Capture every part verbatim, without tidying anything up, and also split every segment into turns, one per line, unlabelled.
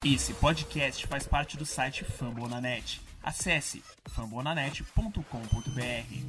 Esse podcast faz parte do site Fambonanet. Acesse fambonanet ponto com ponto b r.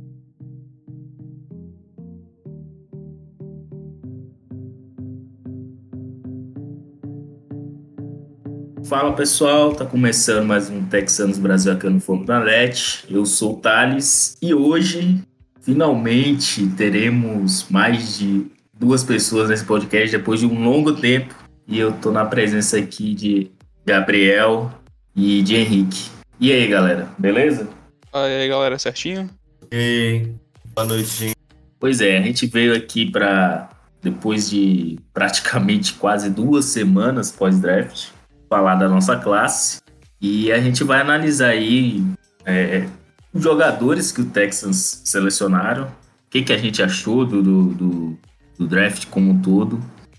Fala pessoal, tá começando mais um Texanos Brasil aqui no Fambonanet. Eu sou o Thales e hoje, finalmente, teremos mais de duas pessoas nesse podcast depois de um longo tempo. E eu tô na presença aqui de Gabriel e de Henrique. E aí, galera, beleza?
E aí, galera, certinho?
E aí, boa noite, gente.
Pois é, a gente veio aqui para, depois de praticamente quase duas semanas pós-draft, falar da nossa classe. E a gente vai analisar aí é, os jogadores que o Texans selecionaram, o que, que a gente achou do, do, do, do draft como um todo.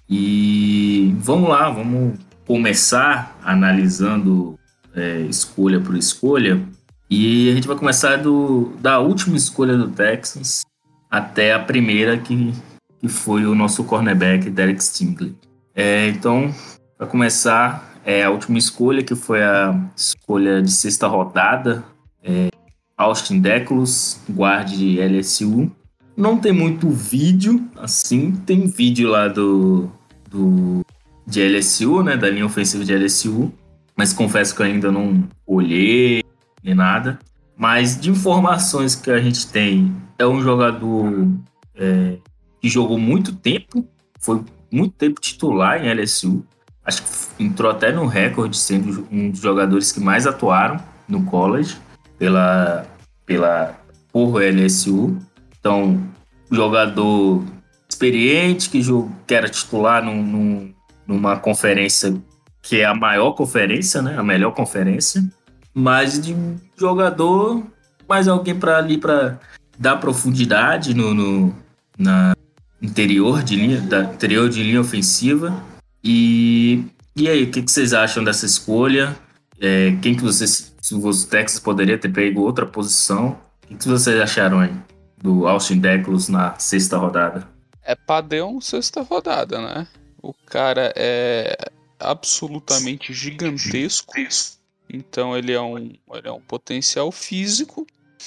E vamos lá, vamos começar analisando é, escolha por escolha. E a gente vai começar do, da última escolha do Texans até a primeira, que, que foi o nosso cornerback, Derek Stingley. É, então, para começar, é, a última escolha, que foi a escolha de sexta rodada, é, Austin Deculus, guarde de L S U. Não tem muito vídeo, assim, tem vídeo lá do, do, de L S U, né, da linha ofensiva de L S U, mas confesso que eu ainda não olhei nem nada. Mas de informações que a gente tem, é um jogador é, que jogou muito tempo, foi muito tempo titular em L S U, acho que entrou até no recorde sendo um dos jogadores que mais atuaram no college pela, pela, por L S U. Então, jogador experiente, que, jog, que era titular num, num, numa conferência que é a maior conferência, né? A melhor conferência. Mas de jogador, mais alguém para ali para dar profundidade no, no na interior de linha, da interior de linha ofensiva. E, e aí, o que, que vocês acham dessa escolha? É, quem que vocês, se o Texas poderia ter pego outra posição? O que, que vocês acharam aí do Austin Deculus na sexta rodada?
É padrão sexta rodada, né? O cara é absolutamente gigantesco. Então ele é um, ele é um potencial físico.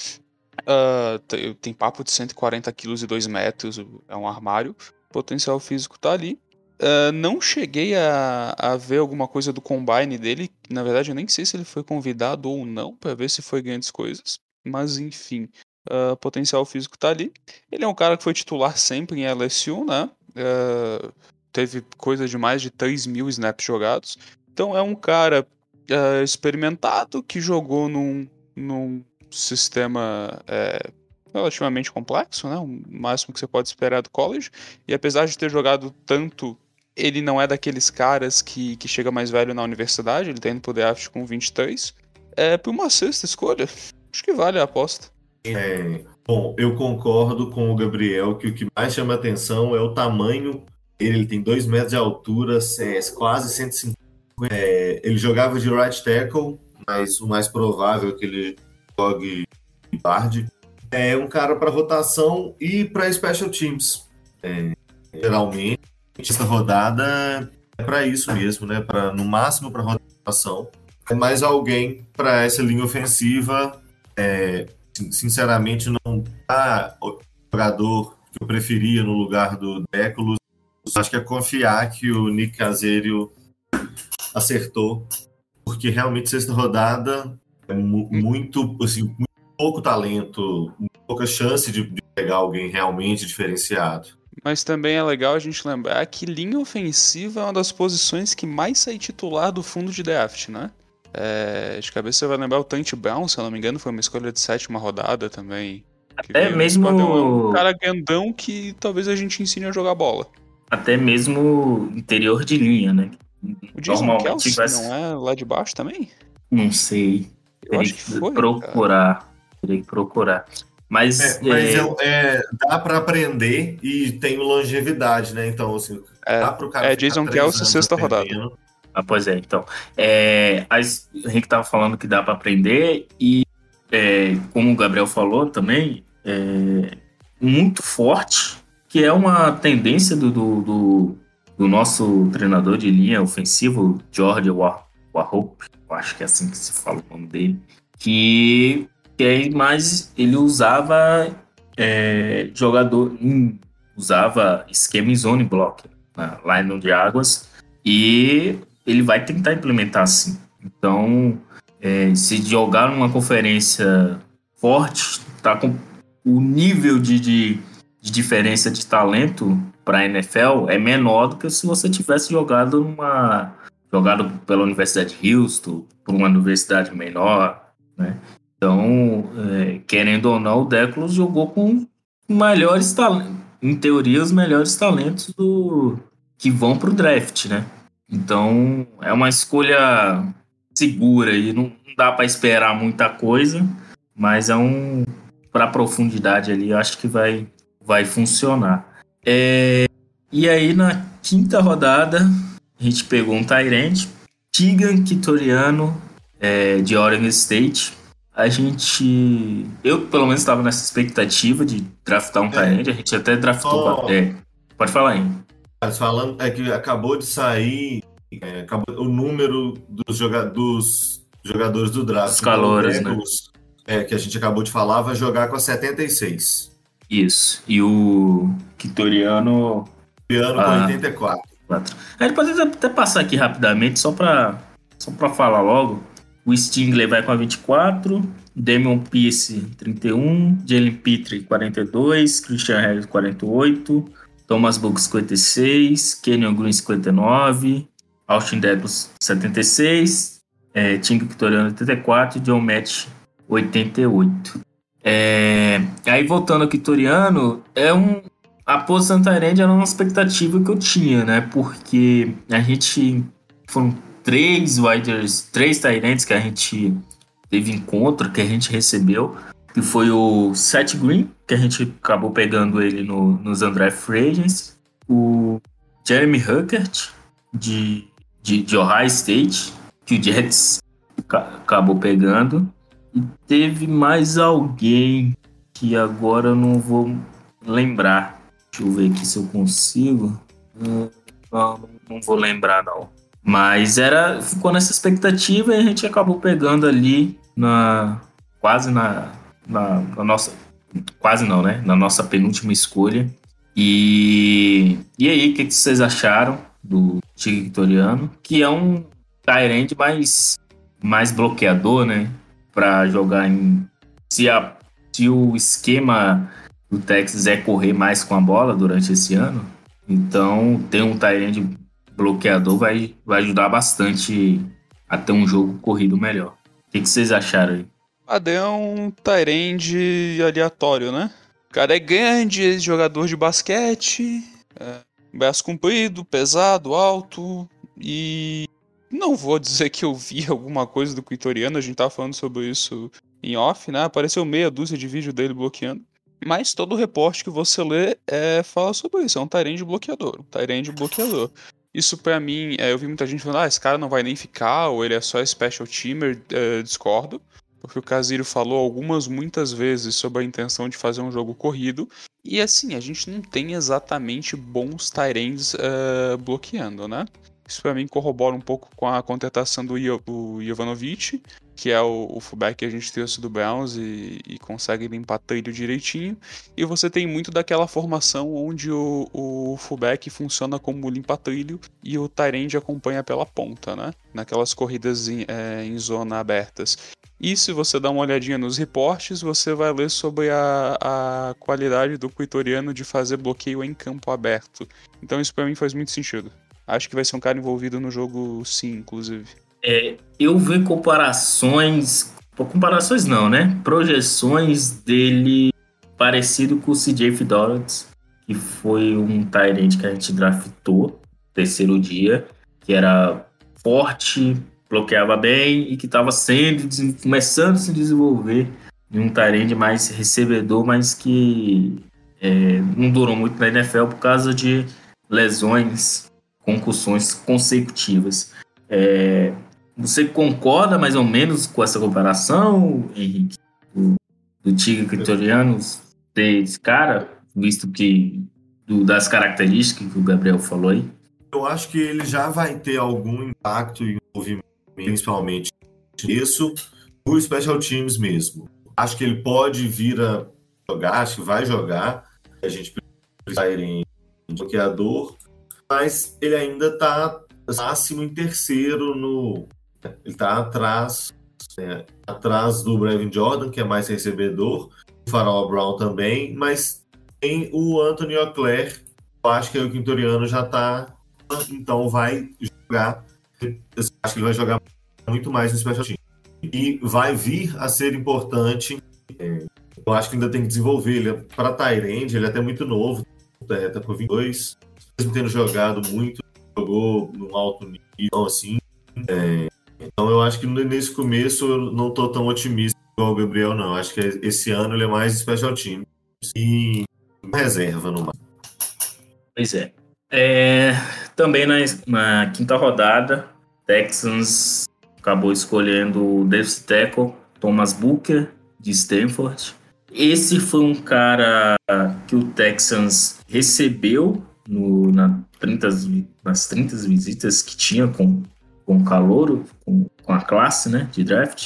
Uh, tem, tem papo de cento e quarenta quilos e dois metros. É um armário. O potencial físico tá ali. Uh, não cheguei a, a ver alguma coisa do combine dele. Na verdade, eu nem sei se ele foi convidado ou não, para ver se foi grandes coisas. Mas enfim, uh, potencial físico tá ali. Ele é um cara que foi titular sempre em L S U, né? Uh, teve coisa de mais de três mil snaps jogados. Então é um cara uh, experimentado que jogou num, num sistema é, relativamente complexo, né? O máximo que você pode esperar do college. E apesar de ter jogado tanto, ele não é daqueles caras que, que chega mais velho na universidade. Ele tá indo pro draft com vinte e três. É, por uma sexta escolha, acho que vale a aposta.
É, bom, eu concordo com o Gabriel que o que mais chama atenção é o tamanho. Ele, ele tem dois metros de altura, é, quase cento e cinquenta. É, ele jogava de right tackle, mas o mais provável é que ele jogue guard. É um cara para rotação e para special teams. É, geralmente, essa rodada é para isso mesmo, né? Pra, no máximo para rotação. É mais alguém para essa linha ofensiva. É, sinceramente, não tá o jogador que eu preferia no lugar do Deculus. Acho que é confiar que o Nick Caserio acertou, porque realmente sexta rodada é mu- muito, assim, muito pouco talento, pouca chance de, de pegar alguém realmente diferenciado.
Mas também é legal a gente lembrar que linha ofensiva é uma das posições que mais sai titular do fundo de draft, né? É, de cabeça você vai lembrar o Tank Brown, se eu não me engano, foi uma escolha de sétima rodada também.
Até mesmo
um cara grandão que talvez a gente ensine a jogar bola.
Até mesmo interior de linha, né?
O Jason Kelce vai... não é lá de baixo também?
Não sei.
Eu
Teria
acho que foi.
Procurar. Cara. Teria que procurar. Mas,
é, mas é... É, dá para aprender e tem longevidade, né? Então, assim,
é,
dá pro cara
é Jason Kelce, sexta rodada.
Ah, pois é, então. É, a Henrique tava falando que dá para aprender e, é, como o Gabriel falou também, é muito forte, que é uma tendência do, do, do do nosso treinador de linha ofensivo, George Warhope, eu acho que é assim que se fala o nome dele, que, que é mais ele usava é, jogador, hum, usava esquema em zone block, né, lá no de Águas, e ele vai tentar implementar assim. Então, é, se jogar numa conferência forte, tá com o nível de, de, de diferença de talento para a N F L é menor do que se você tivesse jogado numa jogado pela Universidade de Houston, por uma universidade menor, né? Então, é, querendo ou não, o Declos jogou com melhores talentos, em teoria, os melhores talentos do que vão para o draft, né? Então, é uma escolha segura e não dá para esperar muita coisa, mas é um para profundidade ali, eu acho que vai, vai funcionar. É, e aí, na quinta rodada, a gente pegou um tight end, Teagan Quitoriano, é, de Oregon State. A gente... Eu, pelo menos, estava nessa expectativa de draftar um é, tight end. A gente até draftou... Oh, é, pode falar aí.
Falando, é que acabou de sair é, acabou, o número dos, joga, dos jogadores do draft.
Os calouros, então, né?
É, que a gente acabou de falar, vai jogar com a setenta e seis.
Isso. E o Quitoriano...
Quitoriano com oitenta e quatro.
A gente pode até passar aqui rapidamente, só para só para falar logo. O Stingley vai com a vinte e quatro, Damian Pierce, trinta e um, Jalen Pitre, quarenta e dois, Christian Harris, quarenta e oito, Thomas Book, cinquenta e seis, Kenyon Green, cinquenta e nove, Austin Deckles, setenta e seis, é, Tinga Quitoriano, oitenta e quatro, John Match, oitenta e oito. É, aí, voltando ao Quitoriano, é um... A posição tight end era uma expectativa que eu tinha, né? Porque a gente... Foram três widers, três tight ends que a gente teve encontro, que a gente recebeu. Que foi o Seth Green, que a gente acabou pegando ele no, nos Undrafted Free Agents. O Jeremy Huckert, de, de, de Ohio State, que o Jets acabou pegando. E teve mais alguém que agora eu não vou lembrar. Deixa eu ver aqui se eu consigo. Não, não, não vou lembrar, não. Mas era, ficou nessa expectativa e a gente acabou pegando ali na quase na, na, na nossa... Quase não, né? Na nossa penúltima escolha. E, e aí, o que, que vocês acharam do Tigre Quitoriano? Que é um tight end mais, mais bloqueador, né? Para jogar em... Se, a, se o esquema... o Texas é correr mais com a bola durante esse ano, então ter um tight end bloqueador vai, vai ajudar bastante a ter um jogo corrido melhor. O que, que vocês acharam aí?
Ade é um tight end aleatório, né? O cara é grande, jogador de basquete, é, braço comprido, pesado, alto, e não vou dizer que eu vi alguma coisa do Quitoriano, a gente tava falando sobre isso em off, né? Apareceu meia dúzia de vídeo dele bloqueando. Mas todo o reporte que você lê é, fala sobre isso, é um tight end bloqueador, um tight end bloqueador. Isso pra mim, é, eu vi muita gente falando, ah, esse cara não vai nem ficar, ou ele é só special teamer, é, discordo. Porque o Casiro falou algumas, muitas vezes sobre a intenção de fazer um jogo corrido. E assim, a gente não tem exatamente bons tight ends é, bloqueando, né? Isso pra mim corrobora um pouco com a contratação do Jovanovic, que é o, o fullback que a gente trouxe do Browns e, e consegue limpar trilho direitinho. E você tem muito daquela formação onde o, o fullback funciona como limpa-trilho e o tight end acompanha pela ponta, né? Naquelas corridas em, é, em zona abertas. E se você dá uma olhadinha nos reportes, você vai ler sobre a, a qualidade do Quitoriano de fazer bloqueio em campo aberto. Então isso pra mim faz muito sentido. Acho que vai ser um cara envolvido no jogo, sim, inclusive.
É, eu vi comparações... Comparações não, né? Projeções dele parecido com o C J Fiedorowicz, que foi um tight end que a gente draftou no terceiro dia, que era forte, bloqueava bem e que estava sendo, começando a se desenvolver em um tight end mais recebedor, mas que é, não durou muito na N F L por causa de lesões, concussões consecutivas. É, você concorda mais ou menos com essa comparação, Henrique? Do, do Tigre Quitoriano desse cara, visto que do, das características que o Gabriel falou aí?
Eu acho que ele já vai ter algum impacto e envolvimento, principalmente isso, no Special Teams mesmo. Acho que ele pode vir a jogar, acho que vai jogar. A gente precisa ir em bloqueador, mas ele ainda está máximo em terceiro no. Ele está atrás, é, atrás do Brevin Jordan, que é mais recebedor, o Farrell Brown também, mas tem o Anthony Auclair, eu acho que o Quintoriano já está, então vai jogar. Eu acho que ele vai jogar muito mais no Special Team. E vai vir a ser importante. É, eu acho que ainda tem que desenvolver ele para tight end, ele é até muito novo, está com vinte e dois, mesmo tendo jogado muito, jogou num alto nível, assim. É, então eu acho que nesse começo eu não estou tão otimista igual o Gabriel, não. Acho que esse ano ele é mais Special Team e reserva no máximo.
Pois é. é também na, na quinta rodada, Texans acabou escolhendo o defensive tackle Thomas Booker, de Stanford. Esse foi um cara que o Texans recebeu no, na trinta, nas trinta visitas que tinha com, com o calouro, com, com a classe, né, de draft,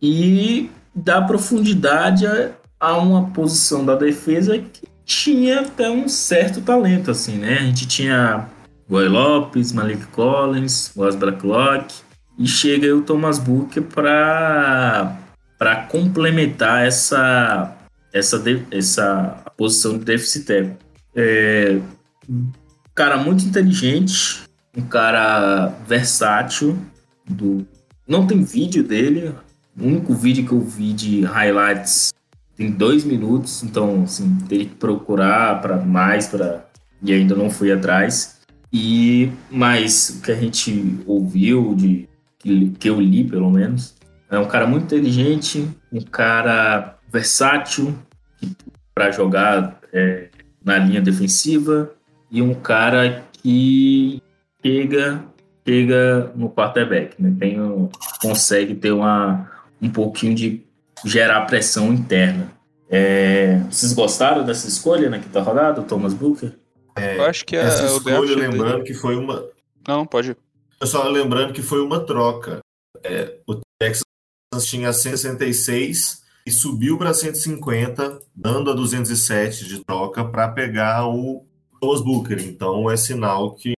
e dá profundidade a, a uma posição da defesa que tinha até um certo talento, assim, né? A gente tinha Roy Lopes, Malik Collins, Ross Blacklock, e chega aí o Thomas Booker para para complementar essa essa de, essa posição de deficit tackle. É, um cara muito inteligente, um cara versátil. Do, não tem vídeo dele. O único vídeo que eu vi de highlights tem dois minutos, então assim, teria que procurar para mais, para e ainda não fui atrás. E mas o que a gente ouviu, de que, que eu li pelo menos, é um cara muito inteligente, um cara versátil para jogar é, na linha defensiva e um cara que chega, chega no quarterback, né? Tem um, consegue ter uma, um pouquinho de gerar pressão interna. É, vocês gostaram dessa escolha na quinta rodada, o Thomas Booker?
É,
Eu acho que
essa
a,
escolha,
o
lembrando
dele...
que foi uma.
Não, pode.
Só lembrando que foi uma troca. É, o Texas tinha cento e sessenta e seis e subiu para cento e cinquenta, dando a duzentos e sete de troca para pegar o Thomas Booker. Então é sinal que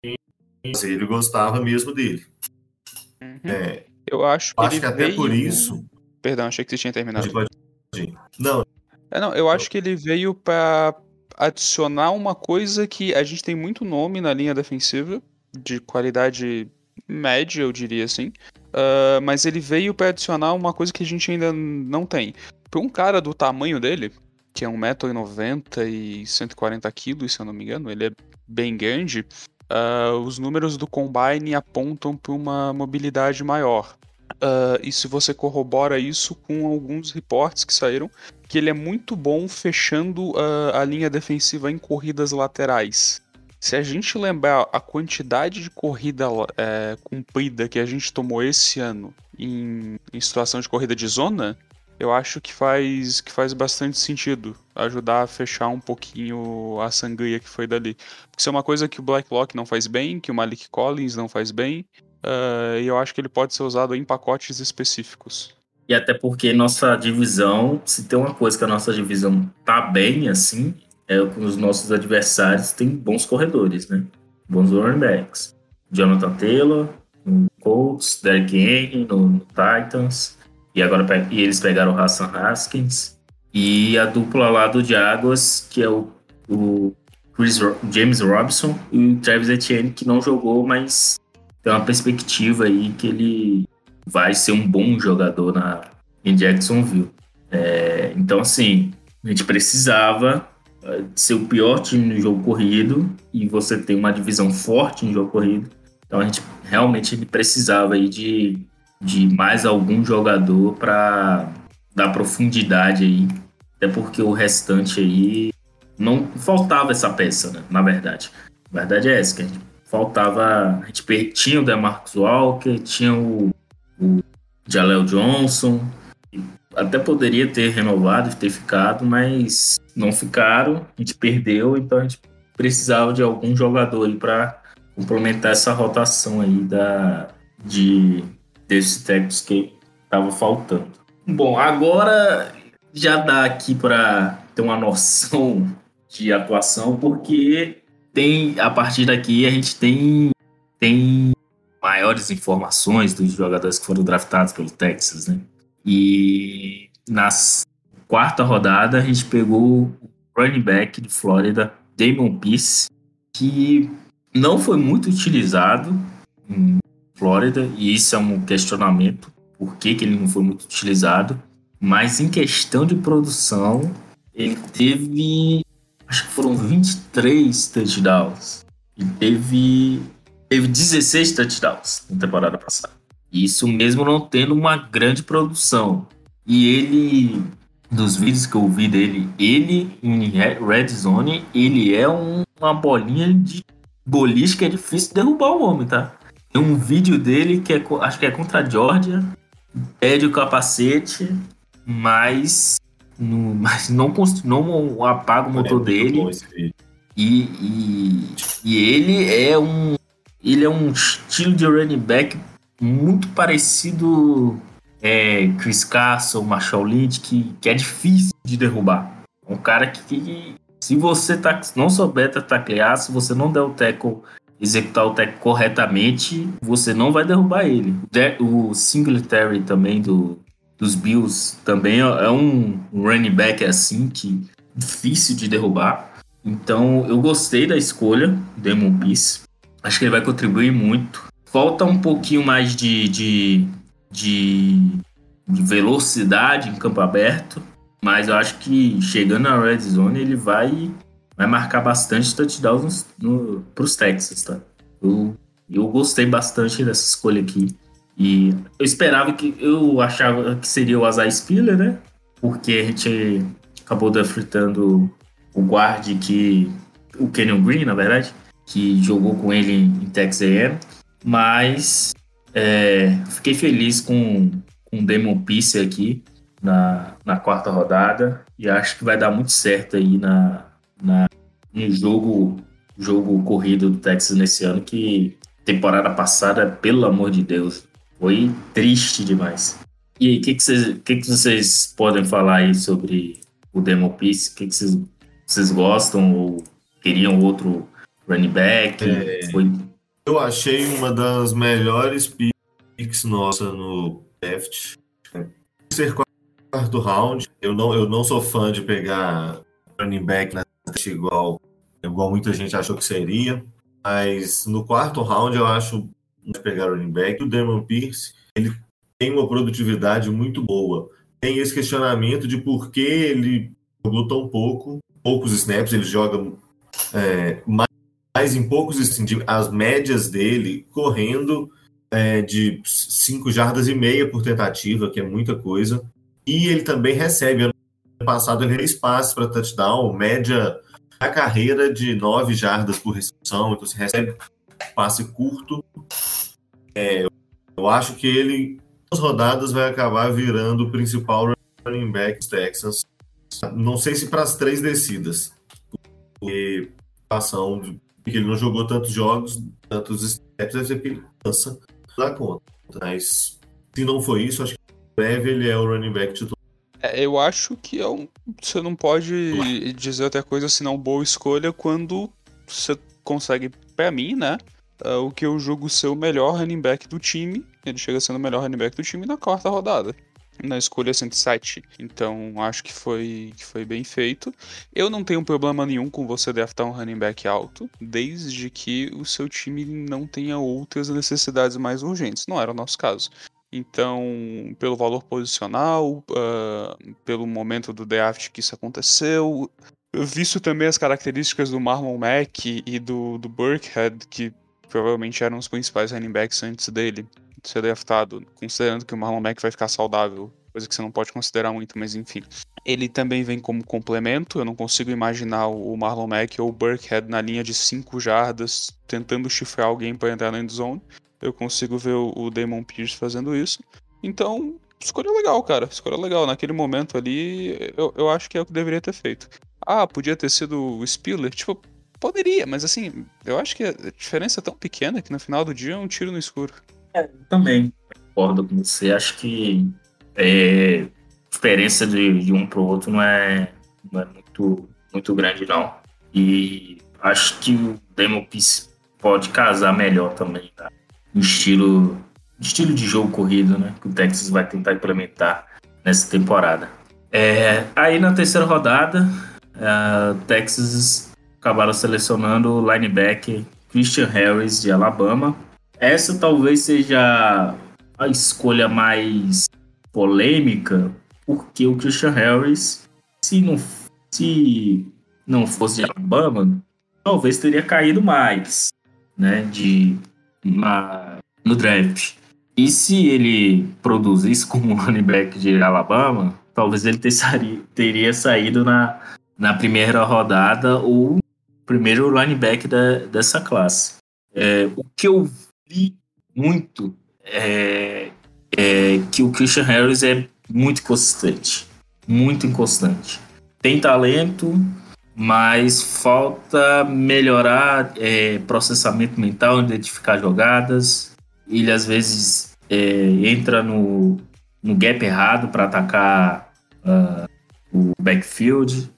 ele gostava mesmo dele.
Uhum.
É,
eu acho que,
acho
ele
que até
veio...
por isso.
Perdão, achei que você tinha terminado.
Pode, pode. Não.
É, não, eu acho que ele veio para adicionar uma coisa que a gente tem muito nome na linha defensiva, de qualidade média, eu diria assim. Uh, mas ele veio para adicionar uma coisa que a gente ainda não tem. Para um cara do tamanho dele, que é um metro e noventa e cento e quarenta quilos, se eu não me engano, ele é bem grande, uh, os números do Combine apontam para uma mobilidade maior. Uh, e se você corrobora isso com alguns reportes que saíram, que ele é muito bom fechando uh, a linha defensiva em corridas laterais. Se a gente lembrar a quantidade de corrida é, cumprida que a gente tomou esse ano em, em situação de corrida de zona, eu acho que faz, que faz bastante sentido ajudar a fechar um pouquinho a sangria que foi dali. Porque isso é uma coisa que o Blacklock não faz bem, que o Malik Collins não faz bem, uh, e eu acho que ele pode ser usado em pacotes específicos.
E até porque nossa divisão, se tem uma coisa que a nossa divisão tá bem, assim, é que os nossos adversários têm bons corredores, né? Bons running backs. Jonathan Taylor, no Colts, Derrick Henry, no, no Titans, e agora e eles pegaram o Hassan Haskins, e a dupla lá do Jaguars, que é o, o Chris, James Robinson e o Travis Etienne, que não jogou, mas tem uma perspectiva aí que ele vai ser um bom jogador na, em Jacksonville. É, então, assim, a gente precisava ser o pior time no jogo corrido e você tem uma divisão forte no jogo corrido. Então, a gente realmente precisava aí de, de mais algum jogador para dar profundidade aí. Até porque o restante aí não faltava essa peça, né? Na verdade. A verdade é essa, que a gente faltava... A gente tinha o DeMarcus Walker, tinha o o Jaleel Johnson, até poderia ter renovado e ter ficado, mas não ficaram, a gente perdeu, então a gente precisava de algum jogador aí para complementar essa rotação aí da, de, desses técnicos que tava faltando. Bom, agora já dá aqui para ter uma noção de atuação, porque tem, a partir daqui a gente tem, tem maiores informações dos jogadores que foram draftados pelo Texas, né? E na quarta rodada a gente pegou o running back de Flórida, Damon Pierce, que não foi muito utilizado em Flórida, e isso é um questionamento, por que, que ele não foi muito utilizado, mas em questão de produção, ele teve, acho que foram vinte e três touchdowns, e teve, teve dezesseis touchdowns na temporada passada. Isso mesmo não tendo uma grande produção. E ele, dos vídeos que eu vi dele, ele em Red Zone, ele é um, uma bolinha de boliche que é difícil derrubar o homem, tá? Tem um vídeo dele que é, acho que é contra a Georgia, pede o capacete, mas não, mas não, não apaga o motor é dele. E, e, e ele é um ele é um estilo de running back muito parecido é, Chris Carson, Marshall Lynch, que, que é difícil de derrubar. Um cara que, que se você tá, não souber taclear, se você não der o tackle, executar o tackle corretamente, você não vai derrubar ele. O Singletary também do, dos Bills também é um running back assim, que difícil de derrubar. Então eu gostei da escolha, Damon Pierce. Acho que ele vai contribuir muito. Falta um pouquinho mais de, de, de, de velocidade em campo aberto, mas eu acho que chegando na red zone ele vai, vai marcar bastante touchdowns para os Texans, tá? Eu, eu gostei bastante dessa escolha aqui. E eu esperava que... Eu achava que seria o Isaiah Spiller, né? Porque a gente acabou draftando o guard que... O Kenyon Green, na verdade, que jogou com ele em Texas A and M. Mas é, fiquei feliz com, com o Damon Pierce aqui na, na quarta rodada. E acho que vai dar muito certo aí na, na, no jogo, jogo corrido do Texas nesse ano, que temporada passada, pelo amor de Deus, foi triste demais. E aí, o que, que, vocês, que, que vocês podem falar aí sobre o Damon Pierce? O que, que vocês, vocês gostam ou queriam outro running back?
É,
foi...
Eu achei uma das melhores picks nossa no draft. Ser quarto round, eu não, eu não sou fã de pegar running back na draft igual, igual muita gente achou que seria, mas no quarto round eu acho de pegar running back. O Damon Pierce, ele tem uma produtividade muito boa. Tem esse questionamento de por que ele jogou tão pouco, poucos snaps, ele joga é, mais, mais em poucos snaps, as médias dele correndo é, de cinco jardas e meia por tentativa, que é muita coisa. E ele também recebe, ano passado ele fez passes para touchdown, média a carreira de nove jardas por recepção, então você recebe passe curto. É, eu acho que ele, nas rodadas, vai acabar virando o principal running back dos Texans. Não sei se para as três descidas, porque ação de que ele não jogou tantos jogos, tantos steps, deve ser que ele cansa da conta. Mas se não for isso, acho que em breve ele é o running back titular.
É, eu acho que é um, você não pode dizer outra coisa senão boa escolha quando você consegue, pra mim, né? Uh, o que eu julgo ser o melhor running back do time. Ele chega sendo o melhor running back do time na quarta rodada, na escolha cento e sete. Então acho que foi, que foi bem feito. Eu não tenho problema nenhum com você draftar um running back alto, desde que o seu time não tenha outras necessidades mais urgentes. Não era o nosso caso. Então, pelo valor posicional, uh, pelo momento do draft que isso aconteceu, visto também as características do Marlon Mack e do, do Burkhead, que provavelmente eram os principais running backs antes dele ser draftado, considerando que o Marlon Mack vai ficar saudável, coisa que você não pode considerar muito, mas enfim. Ele também vem como complemento, eu não consigo imaginar o Marlon Mack ou o Burkhead na linha de cinco jardas, tentando chifrar alguém para entrar na endzone. Eu consigo ver o, o Damon Pierce fazendo isso. Então, escolha legal, cara. Escolha legal. Naquele momento ali, eu, eu acho que é o que deveria ter feito. Ah, podia ter sido o Spiller? Tipo, poderia, mas assim, eu acho que a diferença é tão pequena que no final do dia é um tiro no escuro.
É, também concordo com você. Acho que é, a diferença de, de um para o outro não é, não é muito, muito grande, não. E acho que o Demo Piece pode casar melhor também, tá? No estilo, estilo de jogo corrido, né? Que o Texas vai tentar implementar nessa temporada. É, aí na terceira rodada, o Texas acabaram selecionando o linebacker Christian Harris de Alabama. Essa talvez seja a escolha mais polêmica, porque o Christian Harris, se não, se não fosse de Alabama, talvez teria caído mais, né, de, na, no draft. E se ele produzisse como running back de Alabama, talvez ele ter, teria saído na, na primeira rodada ou primeiro linebacker da, dessa classe. É, o que eu vi muito é, é que o Christian Harris é muito inconsistente. Muito inconstante. Tem talento, mas falta melhorar é, processamento mental, identificar jogadas. Ele às vezes é, entra no, no gap errado para atacar uh, o backfield.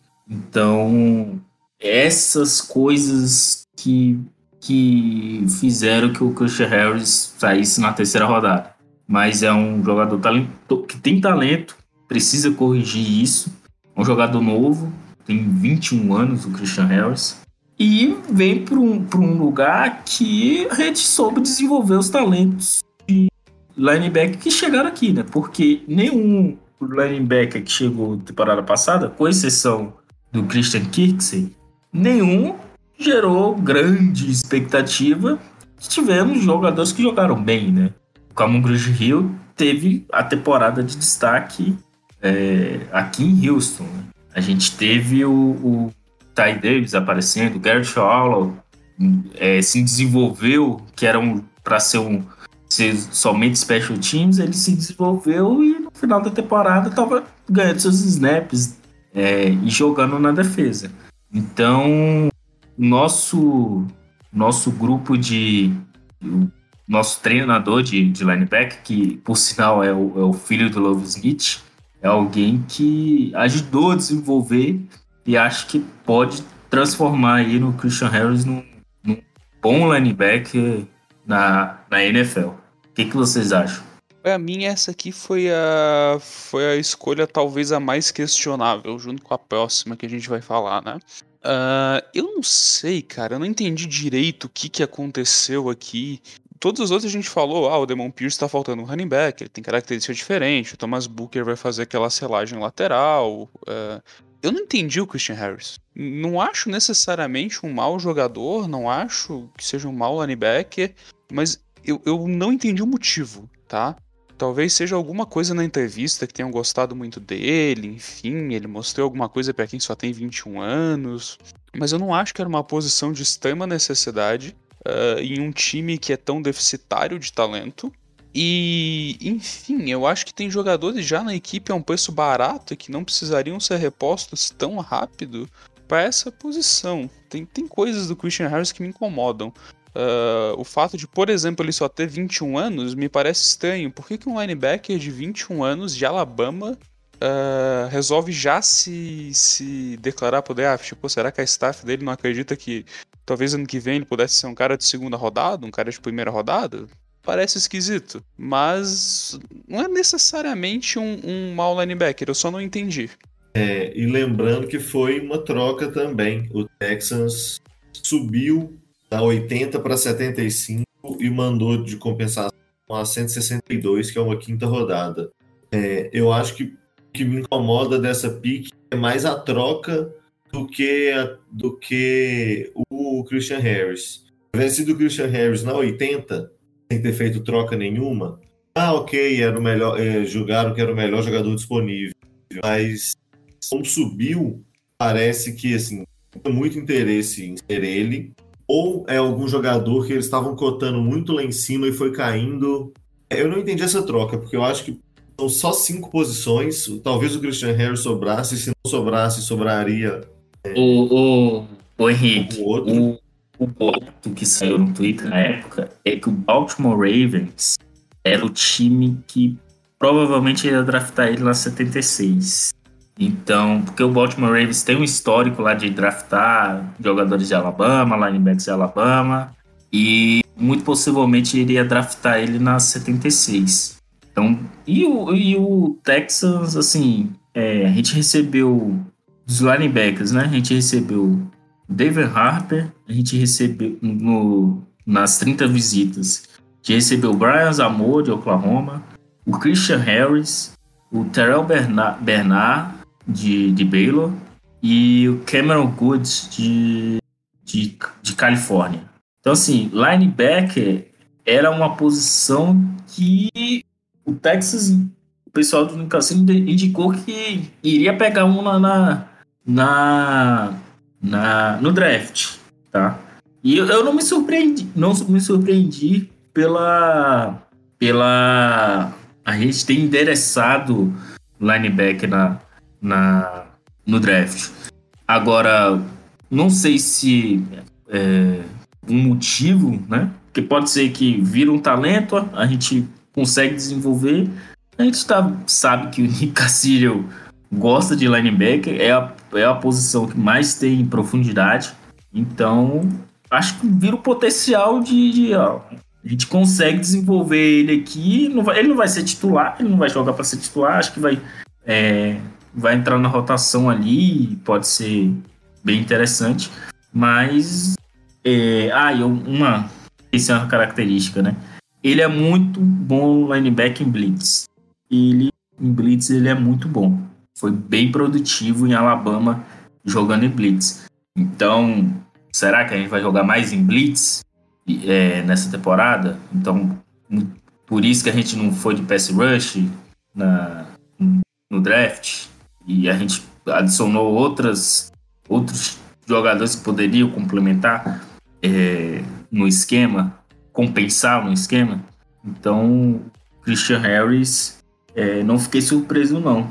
Então, essas coisas que, que fizeram que o Christian Harris saísse na terceira rodada. Mas é um jogador talento, que tem talento, precisa corrigir isso. É um jogador novo, tem vinte e um anos, o Christian Harris. E vem para um, para um lugar que a gente soube desenvolver os talentos de linebacker que chegaram aqui, né? Porque nenhum linebacker que chegou na temporada passada, com exceção do Christian Kirksey, nenhum gerou grande expectativa. Tivemos jogadores que jogaram bem, né? O Cameron Hill teve a temporada de destaque é, aqui em Houston. Né? A gente teve o, o Ty Davis aparecendo, o Garrett Howell é, se desenvolveu, que era um, para ser um ser somente special teams, ele se desenvolveu e no final da temporada estava ganhando seus snaps é, e jogando na defesa. Então, nosso nosso grupo de nosso treinador de, de linebacker, que por sinal é o, é o filho do Love Smith, é alguém que ajudou a desenvolver e acho que pode transformar aí no Christian Harris num, num bom linebacker na, na N F L. O que, que vocês acham?
Pra mim, essa aqui foi a, foi a escolha talvez a mais questionável, junto com a próxima que a gente vai falar, né? Uh, eu não sei, cara, eu não entendi direito o que, que aconteceu aqui. Todos os outros a gente falou, ah, o Demon Pierce tá faltando um running back, ele tem características diferentes, o Thomas Booker vai fazer aquela selagem lateral. Uh, eu não entendi o Christian Harris. Não acho necessariamente um mau jogador, não acho que seja um mau linebacker, mas eu, eu não entendi o motivo, tá? Talvez seja alguma coisa na entrevista que tenham gostado muito dele, enfim, ele mostrou alguma coisa pra quem só tem vinte e um anos, mas eu não acho que era uma posição de extrema necessidade uh, em um time que é tão deficitário de talento. E, enfim, eu acho que tem jogadores já na equipe a um preço barato e que não precisariam ser repostos tão rápido para essa posição. Tem, tem coisas do Christian Harris que me incomodam. Uh, o fato de, por exemplo, ele só ter vinte e um anos me parece estranho. Por que, que um linebacker de vinte e um anos de Alabama uh, resolve já se, se declarar pro draft? Tipo, será que a staff dele não acredita que talvez ano que vem ele pudesse ser um cara de segunda rodada, um cara de primeira rodada? Parece esquisito, mas não é necessariamente um, um mau linebacker, eu só não entendi.
É, e lembrando que foi uma troca também. O Texans subiu da oitenta para setenta e cinco e mandou de compensação a cento e sessenta e dois, que é uma quinta rodada. É, eu acho que o que me incomoda dessa pick é mais a troca do que, do que o Christian Harris. Se tivesse sido o Christian Harris na oitenta, sem ter feito troca nenhuma, ah, ok, era o melhor, é, julgaram que era o melhor jogador disponível. Mas como subiu, parece que assim, tem muito interesse em ser ele, ou é algum jogador que eles estavam cotando muito lá em cima e foi caindo. Eu não entendi essa troca, porque eu acho que são só cinco posições. Talvez o Christian Harris sobrasse, se não sobrasse, sobraria.
O, o, Ô Henrique,
O outro.
o, o boato que saiu no Twitter na época é que o Baltimore Ravens era o time que provavelmente ia draftar ele na setenta e seis. Então, porque o Baltimore Ravens tem um histórico lá de draftar jogadores de Alabama, linebackers de Alabama, e muito possivelmente iria draftar ele na setenta e seis. Então, e o, e o Texans, assim, é, a gente recebeu dos linebackers, né? A gente recebeu David Harper, a gente recebeu no, nas trinta visitas, a gente recebeu o Brian Zamor de Oklahoma, o Christian Harris, o Terrell Bernard, Bernard de, de Baylor e o Cameron Goods de, de, de Califórnia. Então, assim, linebacker era uma posição que o Texas, o pessoal do Newcastle indicou que iria pegar um na, na, na, na, no draft, tá? E eu, eu não me surpreendi, não me surpreendi pela, pela a gente ter endereçado linebacker na, na, no draft. Agora, não sei se é um motivo, né? Porque pode ser que vira um talento, a gente consegue desenvolver. A gente tá, sabe que o Nick Casillo gosta de linebacker, é a, é a posição que mais tem profundidade. Então, acho que vira o potencial de... de ó, a gente consegue desenvolver ele aqui. Não vai, ele não vai ser titular, ele não vai jogar para ser titular. Acho que vai, é, vai entrar na rotação ali, pode ser bem interessante. Mas, é, ah, e uma, essa é uma característica, né? Ele é muito bom linebacker em blitz. Ele, em blitz, ele é muito bom. Foi bem produtivo em Alabama jogando em blitz. Então, será que a gente vai jogar mais em blitz é, nessa temporada? Então, por isso que a gente não foi de pass rush na, no draft. E a gente adicionou outras, outros jogadores que poderiam complementar é, no esquema, compensar no esquema. Então, Christian Harris, é, não fiquei surpreso não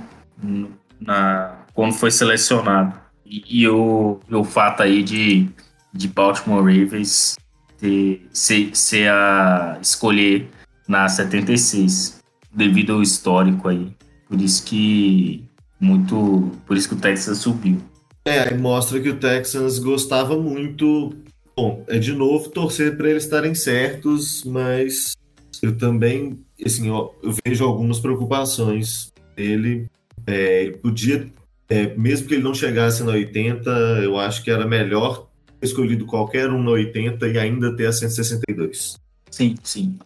na, quando foi selecionado. E, e o, o fato aí de, de Baltimore Ravens ter, ser, ser a escolher na setenta e seis, devido ao histórico aí. Por isso que muito, por isso que o Texas subiu.
É, aí mostra que o Texans gostava muito. Bom, é de novo torcer para eles estarem certos, mas eu também, assim, ó, eu vejo algumas preocupações. Ele, é, ele podia, é, mesmo que ele não chegasse na oitenta, eu acho que era melhor ter escolhido qualquer um na oitenta e ainda ter a cento e sessenta e dois.
Sim, sim.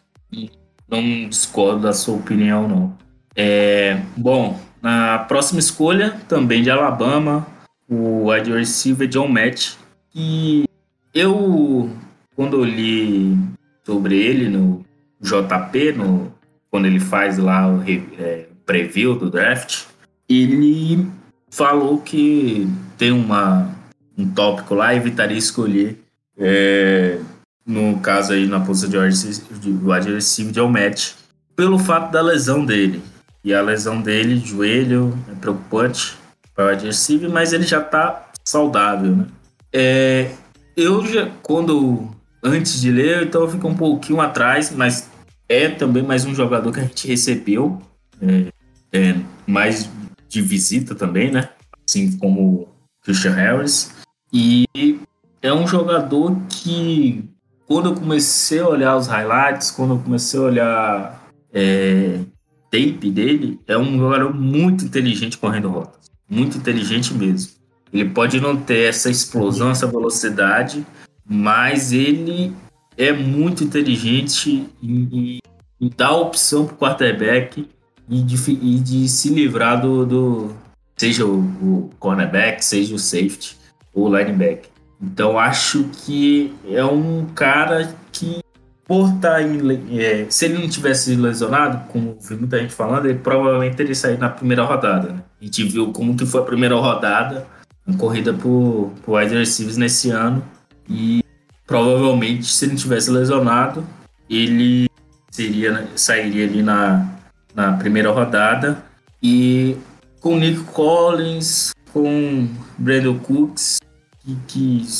Não discordo da sua opinião, não. É, bom, na próxima escolha, também de Alabama, o wide receiver John Match, que eu, quando eu li sobre ele no J P, no, quando ele faz lá o é, preview do draft, ele falou que tem uma, um tópico lá, evitaria escolher, é, no caso aí na posição de wide receiver John Match, pelo fato da lesão dele. E a lesão dele, joelho, é preocupante para o wide receiver, mas ele já está saudável, né? É, eu já, quando, antes de ler, então eu fico um pouquinho atrás, mas é também mais um jogador que a gente recebeu, é, é, mais de visita também, né? Assim como Christian Harris. E é um jogador que, quando eu comecei a olhar os highlights, quando eu comecei a olhar é, tape dele, é um jogador muito inteligente correndo rotas. Muito inteligente mesmo. Ele pode não ter essa explosão, essa velocidade, mas ele é muito inteligente em, em dar opção para o quarterback e de, e de se livrar do, do seja o, o cornerback, seja o safety ou o linebacker. Então acho que é um cara que, por estar em, é, se ele não tivesse lesionado, como vi muita gente falando, ele provavelmente teria saído na primeira rodada, né? A gente viu como que foi a primeira rodada, uma corrida por, por wide receivers nesse ano, e provavelmente, se ele não tivesse lesionado, ele seria, sairia ali na, na primeira rodada. E com Nick Collins, com Brandon Cooks, que, que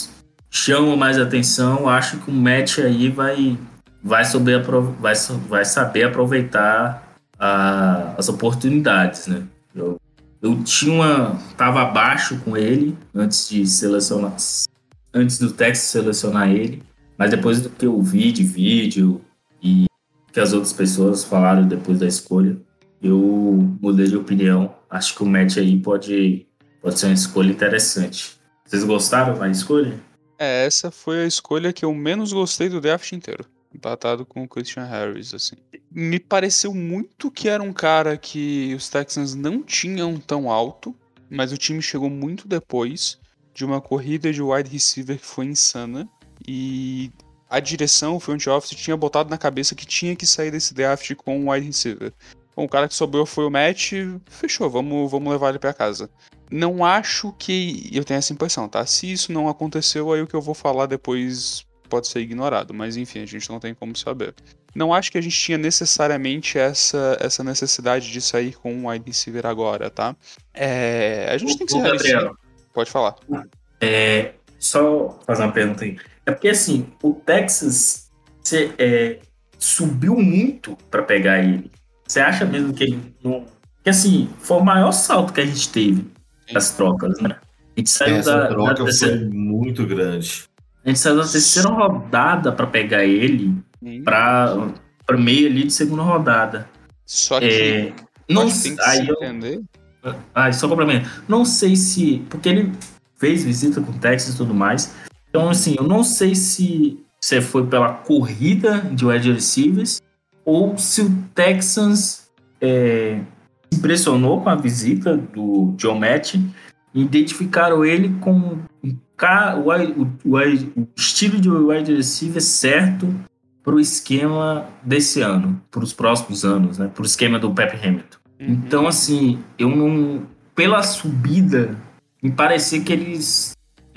chama mais atenção. Acho que o Matt aí vai, vai, saber, vai, vai saber aproveitar a, as oportunidades, né? Eu, eu tinha uma, tava abaixo com ele antes de selecionar, antes do Texas selecionar ele, mas depois do que eu vi de vídeo e que as outras pessoas falaram depois da escolha, eu mudei de opinião. Acho que o Matt aí pode, pode ser uma escolha interessante. Vocês gostaram da escolha?
É, essa foi a escolha que eu menos gostei do draft inteiro. Empatado com o Christian Harris, assim. Me pareceu muito que era um cara que os Texans não tinham tão alto, mas o time chegou muito depois de uma corrida de wide receiver que foi insana. E a direção, o front office, tinha botado na cabeça que tinha que sair desse draft com um wide receiver. Bom, o cara que sobrou foi o Matt, fechou, vamos, vamos levar ele pra casa. Não acho que... Eu tenho essa impressão, tá? Se isso não aconteceu, aí o que eu vou falar depois pode ser ignorado. Mas enfim, a gente não tem como saber. Não acho que a gente tinha necessariamente essa, essa necessidade de sair com um wide receiver agora, tá? É, a gente
o,
tem que ser
Gabriel,
pode falar.
É, só fazer uma pergunta aí. É porque assim, o Texas cê, é, subiu muito para pegar ele. Você acha mesmo que ele não... Que assim, foi o maior salto que a gente teve das trocas, né? A gente saiu
Essa
da,
troca
da terceira...
foi muito grande.
A gente saiu da terceira rodada para pegar ele para para meio ali de segunda rodada.
Só que
é, não
tem que
aí
se
eu,
entender.
Ah, só complemento. Não sei se... Porque ele fez visita com o Texas e tudo mais. Então, assim, eu não sei se você foi pela corrida de wide receivers ou se o Texans é, se impressionou com a visita do Joe Matt e identificaram ele com o, o, o, o estilo de wide receiver certo para o esquema desse ano, para os próximos anos, né? Para o esquema do Pep Hamilton. Uhum. Então, assim, eu não... Pela subida, me parecia que eles...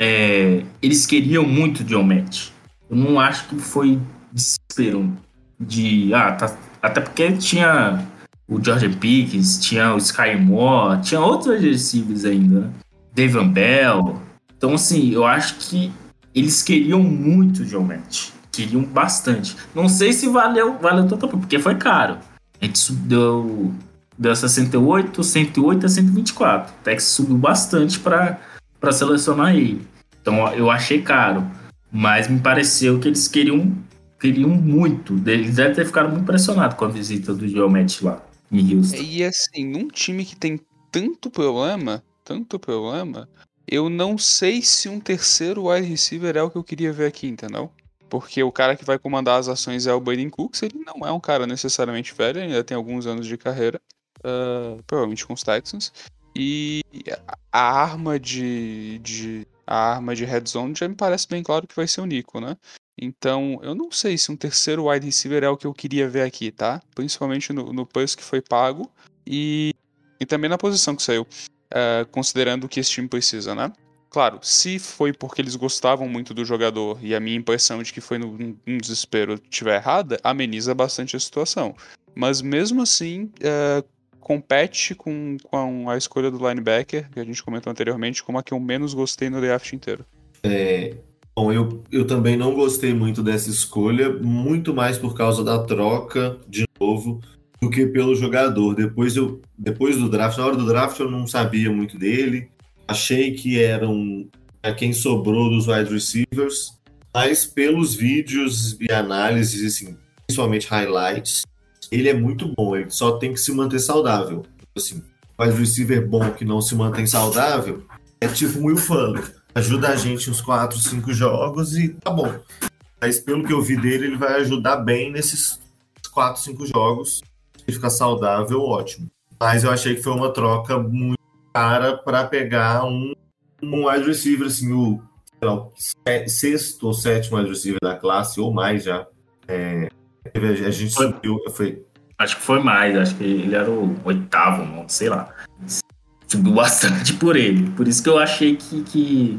É, eles queriam muito o John Matt. Eu não acho que foi desespero de... Ah, tá, até porque tinha o Jordan Pickens, tinha o Sky Moore, tinha outros receivers ainda, né? Devin Bell. Então, assim, eu acho que eles queriam muito o John Matt. Queriam bastante. Não sei se valeu, valeu tanto, porque foi caro. A gente deu... Deu sessenta e oito, cento e oito a cento e vinte e quatro. O Texas subiu bastante para selecionar ele. Então eu achei caro. Mas me pareceu que eles queriam, queriam muito. Eles devem ter ficado muito impressionados com a visita do Joe Matt lá em Houston.
E assim, num time que tem tanto problema, tanto problema, eu não sei se um terceiro wide receiver é o que eu queria ver aqui, entendeu? Porque o cara que vai comandar as ações é o Brandon Cooks. Ele não é um cara necessariamente velho, ainda tem alguns anos de carreira. Uh, provavelmente com os Texans. E a arma de, de a arma de red zone já me parece bem claro que vai ser o Nico, né? Então eu não sei se um terceiro wide receiver é o que eu queria ver aqui, tá? Principalmente no, no preço que foi pago e, e também na posição que saiu, uh, considerando o que esse time precisa, né? Claro, se foi porque eles gostavam muito do jogador e a minha impressão de que foi no, num desespero estiver errada, ameniza bastante a situação. Mas mesmo assim, uh, compete com, com a escolha do linebacker, que a gente comentou anteriormente, como a que eu menos gostei no draft inteiro.
É, bom, eu, eu também não gostei muito dessa escolha, muito mais por causa da troca, de novo, do que pelo jogador. Depois, eu, depois do draft, na hora do draft eu não sabia muito dele, achei que era um, é quem sobrou dos wide receivers, mas pelos vídeos e análises, assim, principalmente highlights, ele é muito bom, ele só tem que se manter saudável. Assim, wide receiver bom que não se mantém saudável é tipo um Will Fuller. Ajuda a gente uns quatro, cinco jogos e tá bom. Mas pelo que eu vi dele, ele vai ajudar bem nesses quatro, cinco jogos. Se ele ficar saudável, ótimo. Mas eu achei que foi uma troca muito cara para pegar um, um wide receiver, assim, o não, sexto ou sétimo wide receiver da classe, ou mais já. É, a gente foi, subiu, foi...
Acho que foi mais, acho que ele era o oitavo, não sei lá. Subiu bastante por ele. Por isso que eu achei que, que,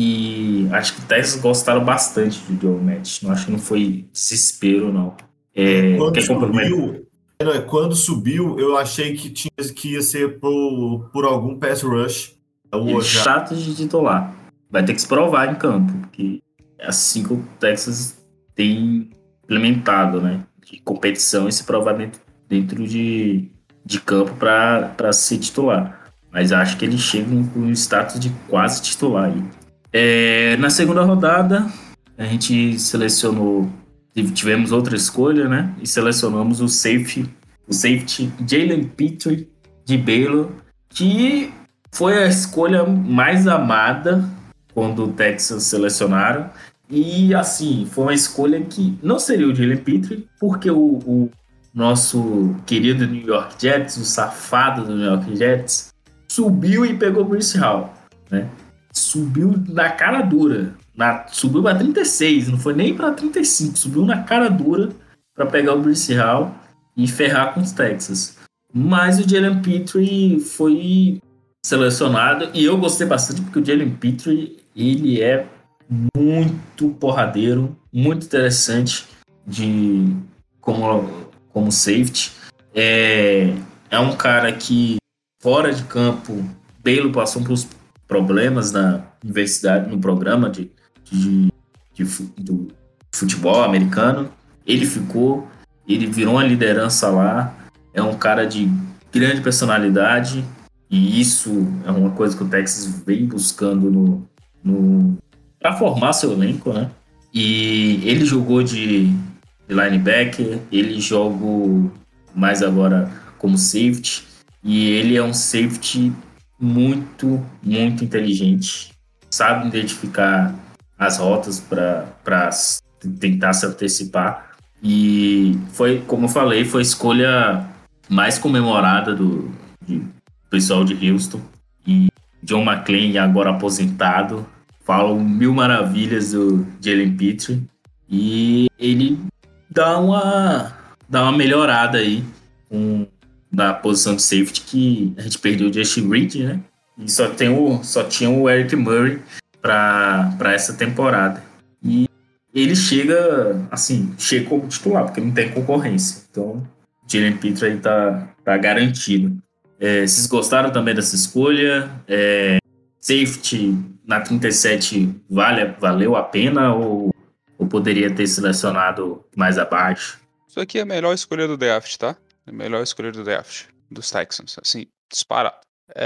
que acho que até eles gostaram bastante do Joe Matt. Não acho que não foi desespero, não. É,
quando, subiu, não, é, quando subiu, eu achei que, tinha, que ia ser por, por algum pass rush.
Ele já... chato de titular. Vai ter que se provar em campo, porque assim que o Texas tem implementado, né? De competição e se provar dentro, dentro de, de campo para ser titular. Mas acho que ele chega com um status de quase titular aí. É, na segunda rodada, a gente selecionou, tivemos outra escolha, né? E selecionamos o safety, o safety Jalen Pitre de Baylor, que foi a escolha mais amada quando o Texas selecionaram. E, assim, foi uma escolha que não seria o Jalen Pitre, porque o, o nosso querido New York Jets, o safado do New York Jets, subiu e pegou o Bruce Hall, né? Subiu na cara dura. Na, subiu para trinta e seis, não foi nem para trinta e cinco. Subiu na cara dura para pegar o Bruce Hall e ferrar com os Texas. Mas o Jalen Pitre foi selecionado e eu gostei bastante porque o Jalen Pitre, ele é muito porradeiro, muito interessante de, como, como safety. É, é um cara que, fora de campo, Baylor passou por problemas na universidade, no programa de, de, de, do futebol americano. Ele ficou, ele virou uma liderança lá. É um cara de grande personalidade e isso é uma coisa que o Texas vem buscando no, no, para formar seu elenco, né? E ele jogou de, de linebacker, ele jogou mais agora como safety e ele é um safety muito, muito inteligente, sabe identificar as rotas para tentar se antecipar e foi, como eu falei, foi a escolha mais comemorada do, do pessoal de Houston. E John McClain, agora aposentado, falam mil maravilhas do Jalen Pitre e ele dá uma, dá uma melhorada aí com, na posição de safety, que a gente perdeu o Justin Reed, né? E só, tem o, só tinha o Eric Murray para essa temporada. E ele chega, assim, chega como titular, porque não tem concorrência. Então, o Jalen Pitre aí tá, tá garantido. É, vocês gostaram também dessa escolha? É, safety na trinta e sete vale, valeu a pena ou, ou poderia ter selecionado mais abaixo?
Isso aqui é a melhor escolha do draft, tá? A melhor escolha do draft dos Texans, assim, disparado.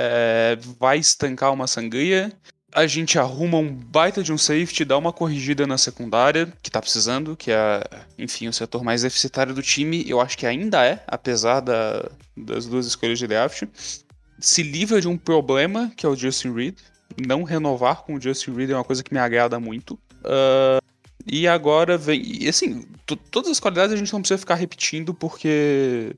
É, vai estancar uma sangria. A gente arruma um baita de um safety, dá uma corrigida na secundária, que tá precisando, que é, enfim, o setor mais deficitário do time. Eu acho que ainda é, apesar da, das duas escolhas de draft. Se livra de um problema, que é o Justin Reed. Não renovar com o Justin Reed é uma coisa que me agrada muito. Uh, e agora vem... E assim, t- todas as qualidades a gente não precisa ficar repetindo, porque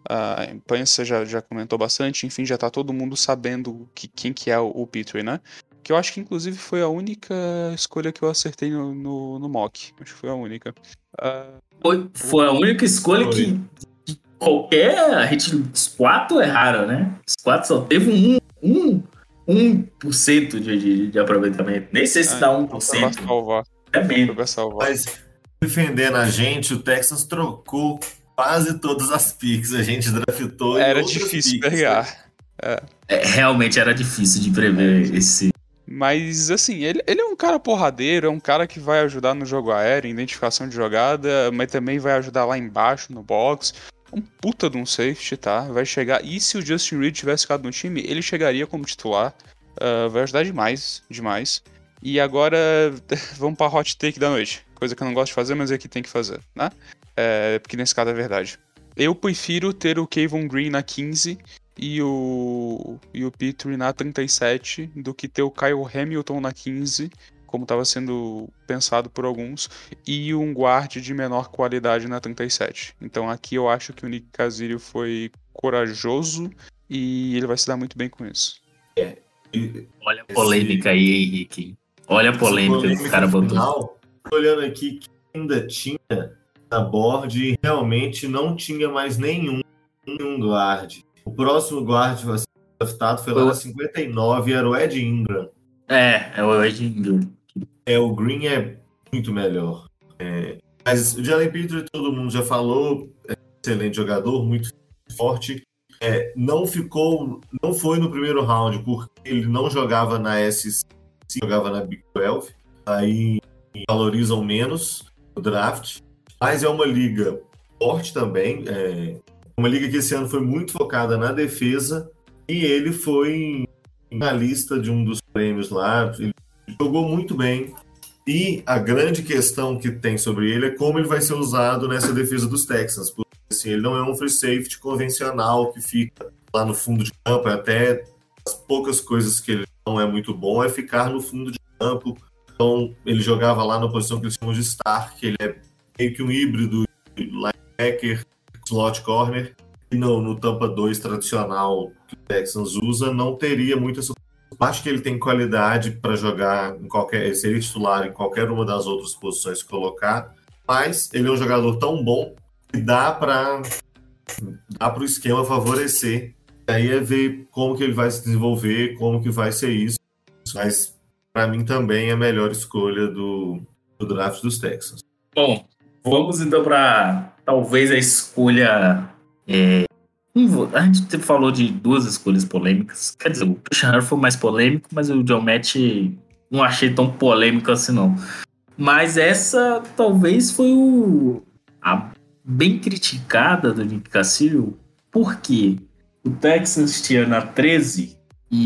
a imprensa já, já comentou bastante. Enfim, já tá todo mundo sabendo que, quem que é o, o Pitre, né? Que eu acho que, inclusive, foi a única escolha que eu acertei no, no, no mock. Acho que foi a única. Uh,
foi, foi a única escolha foi. que... Qualquer... A gente... Os quatro erraram, né? Os quatro só teve um... um... um por cento de, de, de aproveitamento. Nem sei se é, dá um por cento.
Foi pra salvar.
É mesmo.
Foi pra salvar.
Mas, defendendo a gente, o Texas trocou quase todas as picks. A gente draftou.
Era difícil picks, pegar. Né?
É. É, realmente era difícil de prever é. esse...
Mas, assim, ele, ele é um cara porradeiro, é um cara que vai ajudar no jogo aéreo, identificação de jogada, mas também vai ajudar lá embaixo, no box. Um puta de um safety, tá? Vai chegar... E se o Justin Reed tivesse ficado no time, ele chegaria como titular. Uh, vai ajudar demais, demais. E agora, vamos pra hot take da noite. Coisa que eu não gosto de fazer, mas aqui tem que fazer, né? É, porque nesse caso é verdade. Eu prefiro ter o Kevon Green na quinze e o, e o Pitre na trinta e sete do que ter o Kyle Hamilton na quinze, como estava sendo pensado por alguns, e um guarde de menor qualidade na trinta e sete. Então aqui eu acho que o Nick Caserio foi corajoso e ele vai se dar muito bem com isso.
É. Olha a polêmica Esse... aí, Henrique. Olha a polêmica, polêmica que o cara botou.
Final, olhando aqui, que ainda tinha na board e realmente não tinha mais nenhum, nenhum guarde. O próximo guarde a ser draftado foi lá na cinquenta e nove, era o Ed Ingram.
É, é o Ed Ingram.
É, o Green é muito melhor. É, mas o Jalen Pitre, todo mundo já falou, é um excelente jogador, muito forte. É, não ficou, não foi no primeiro round, porque ele não jogava na S E C, jogava na Big doze. Aí valorizam menos o draft, mas é uma liga forte também, é uma liga que esse ano foi muito focada na defesa, e ele foi na lista de um dos prêmios lá, ele jogou muito bem, e a grande questão que tem sobre ele é como ele vai ser usado nessa defesa dos Texans, porque assim, ele não é um free safety convencional que fica lá no fundo de campo, até as poucas coisas que ele não é muito bom é ficar no fundo de campo. Então ele jogava lá na posição que eles chamam de star, que ele é meio que um híbrido de linebacker, slot corner, e no, no Tampa dois tradicional que o Texans usa, não teria muita. Acho que ele tem qualidade para jogar em qualquer, seria titular em qualquer uma das outras posições que colocar, mas ele é um jogador tão bom que dá para dá para o esquema favorecer. Aí é ver como que ele vai se desenvolver, como que vai ser isso. Mas para mim também é a melhor escolha do, do draft dos Texans.
Bom, vamos então para talvez a escolha. É... A gente falou de duas escolhas polêmicas. Quer dizer, o Christian Harris foi mais polêmico, mas o John Match não achei tão polêmico assim, não. Mas essa talvez foi o... a bem criticada do Nick Cassidy, porque o Texans tinha na treze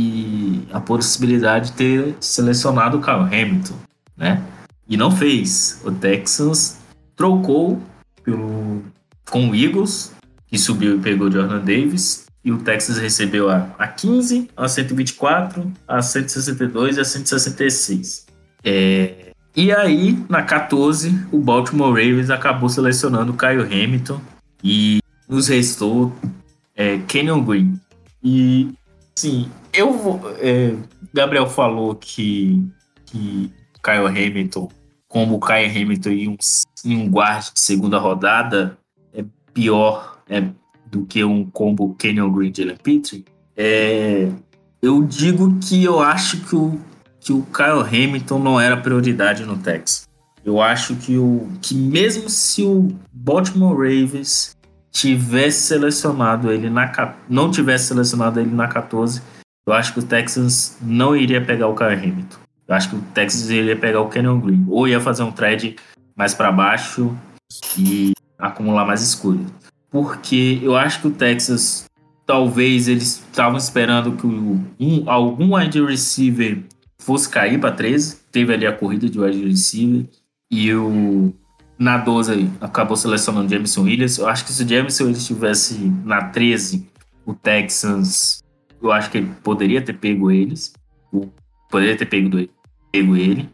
e a possibilidade de ter selecionado o Kyle Hamilton, né? E não fez. O Texans trocou pelo, com o Eagles, que subiu e pegou o Jordan Davis, e o Texas recebeu a, a quinze, a cento e vinte e quatro, a cento e sessenta e dois e a cento e sessenta e seis. É, e aí, na quatorze, o Baltimore Ravens acabou selecionando o Kyle Hamilton e nos restou é, Kenyon Green. E, sim, eu vou... É, Gabriel falou que, que Kyle Hamilton, como o Kyle Hamilton em um, em um guarde de segunda rodada, é pior é, do que um combo Kenyon Green de Jalen Pitre, é, eu digo que eu acho que o, que o Kyle Hamilton não era prioridade no Texas. Eu acho que, o, que mesmo se o Baltimore Ravens tivesse selecionado ele na, não tivesse selecionado ele na quatorze, eu acho que o Texans não iria pegar o Kyle Hamilton. Eu acho que o Texans iria pegar o Kenyon Green, ou ia fazer um trade mais para baixo e acumular mais escolha. Porque eu acho que o Texas, talvez eles estavam esperando que um, algum wide receiver fosse cair para treze. Teve ali a corrida de wide receiver. E o, na doze acabou selecionando o Jameson Williams. Eu acho que se o Jameson Williams estivesse na treze, o Texans, eu acho que ele poderia ter pego eles. Poderia ter pego, pego ele.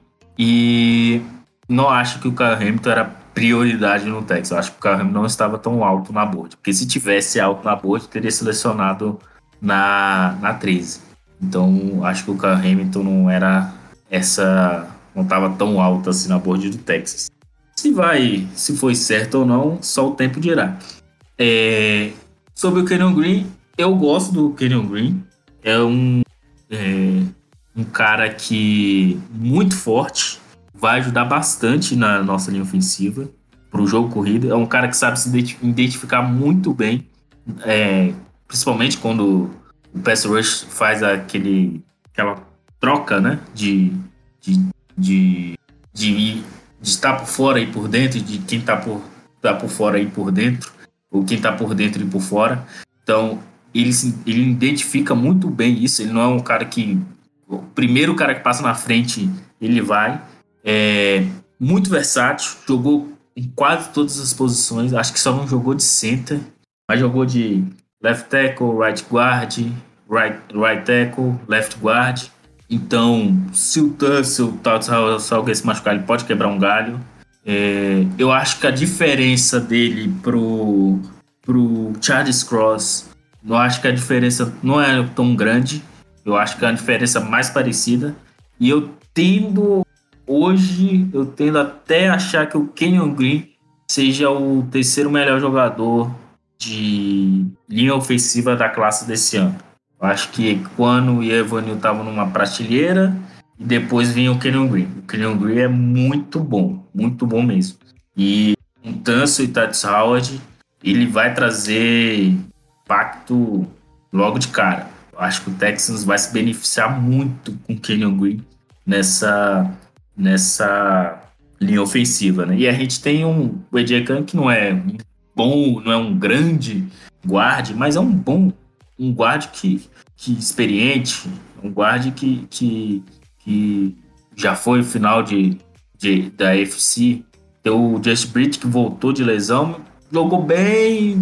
E não acho que o Kyle Hamilton era prioridade no Texas. Eu acho que o Kyle Hamilton não estava tão alto na board, porque se tivesse alto na board, teria selecionado na, na treze. Então, acho que o Kyle Hamilton não era essa... não estava tão alto assim na board do Texas. Se vai, se foi certo ou não, só o tempo dirá. É, sobre o Kenyon Green, eu gosto do Kenyon Green. É um, é, um cara que muito forte, vai ajudar bastante na nossa linha ofensiva para o jogo corrido. É um cara que sabe se identificar muito bem, é, principalmente quando o pass rush faz aquele, aquela troca, né, de, de, de, de, de estar por fora e por dentro, de quem está por, tá por fora e por dentro, ou quem está por dentro e por fora. Então, ele, ele identifica muito bem isso. Ele não é um cara que... o primeiro cara que passa na frente, ele vai... É muito versátil, jogou em quase todas as posições, acho que só não jogou de center, mas jogou de left tackle, right guard, right, right tackle, left guard. Então, se o Tussle, se alguém se machucar, ele pode quebrar um galho. É, eu acho que a diferença dele pro, pro Charles Cross, eu acho que a diferença não é tão grande, eu acho que é a diferença mais parecida, e eu tendo... Hoje eu tendo até a achar que o Kenyon Green seja o terceiro melhor jogador de linha ofensiva da classe desse ano. Eu acho que quando o Evanil estavam numa prateleira e depois vinha o Kenyon Green. O Kenyon Green é muito bom, muito bom mesmo. E com o Tussle e Tytus Howard, ele vai trazer impacto logo de cara. Eu acho que o Texans vai se beneficiar muito com o Kenyon Green nessa... nessa linha ofensiva, né? E a gente tem um o Ejekan que não é um bom, não é um grande guarde, mas é um bom um guarde que, que experiente, um guarde que, que, que já foi final de, de da A F C. Tem o Just Bridge que voltou de lesão, jogou bem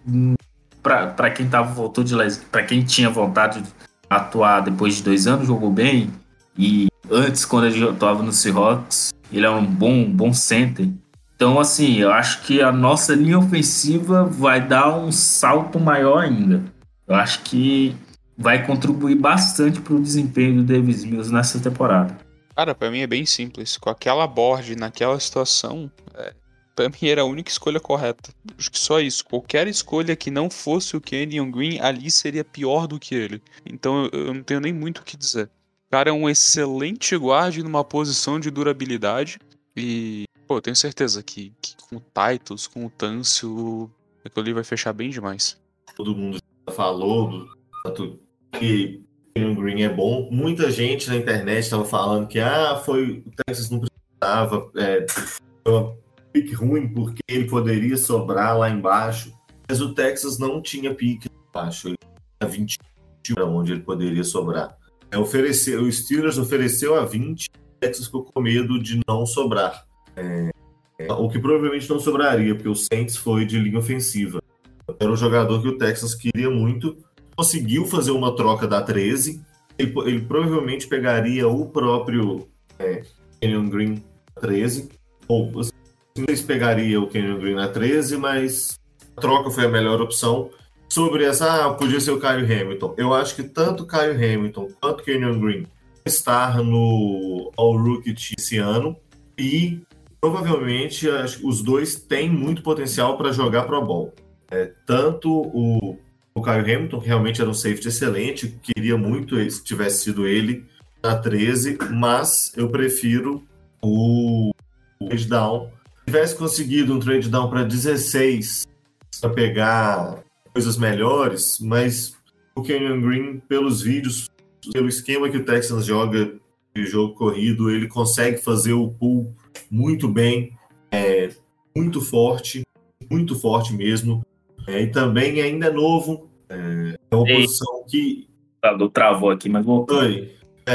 para quem tava voltou de lesão, para quem tinha vontade de atuar depois de dois anos, jogou bem. E antes, quando ele estava no Seahawks, ele é um bom, bom center. Então, assim, eu acho que a nossa linha ofensiva vai dar um salto maior ainda. Eu acho que vai contribuir bastante para o desempenho do Davis Mills nessa temporada.
Cara, pra mim é bem simples. Com aquela board, naquela situação, é, pra mim era a única escolha correta. Acho que só isso. Qualquer escolha que não fosse o Kenyon Green, ali seria pior do que ele. Então eu, eu não tenho nem muito o que dizer. O cara é um excelente guard numa posição de durabilidade. E, pô, eu tenho certeza que, que com o Titus, com o Tâncio, aquilo ali vai fechar bem demais.
Todo mundo já falou do tanto que o Green é bom. Muita gente na internet estava falando que ah, foi, o Texas não precisava, é, foi uma pique ruim porque ele poderia sobrar lá embaixo. Mas o Texas não tinha pique lá embaixo. Ele tinha vinte para onde ele poderia sobrar. É, ofereceu, o Steelers ofereceu a vinte, o Texas ficou com medo de não sobrar. É, é, o que provavelmente não sobraria, porque o Saints foi de linha ofensiva. Era um jogador que o Texas queria muito. Conseguiu fazer uma troca da treze. Ele, ele provavelmente pegaria o próprio é, Kenyon Green na treze. Ou não sei se pegaria o Kenyon Green na treze, mas a troca foi a melhor opção. Sobre essa, ah, podia ser o Kyle Hamilton. Eu acho que tanto o Kyle Hamilton quanto o Kenyon Green estar no All-Rookie esse ano. E provavelmente os dois têm muito potencial para jogar Pro Bowl. É, tanto o, o Kyle Hamilton, que realmente era um safety excelente, queria muito se tivesse sido ele na treze, mas eu prefiro o, o trade down. Se tivesse conseguido um trade down para dezesseis para pegar coisas melhores, mas o Kenyon Green, pelos vídeos, pelo esquema que o Texans joga de jogo corrido, ele consegue fazer o pull muito bem, é, muito forte, muito forte mesmo. É, e também ainda é novo. É, é uma
Ei,
posição que.
Travou aqui, mas voltou.
É,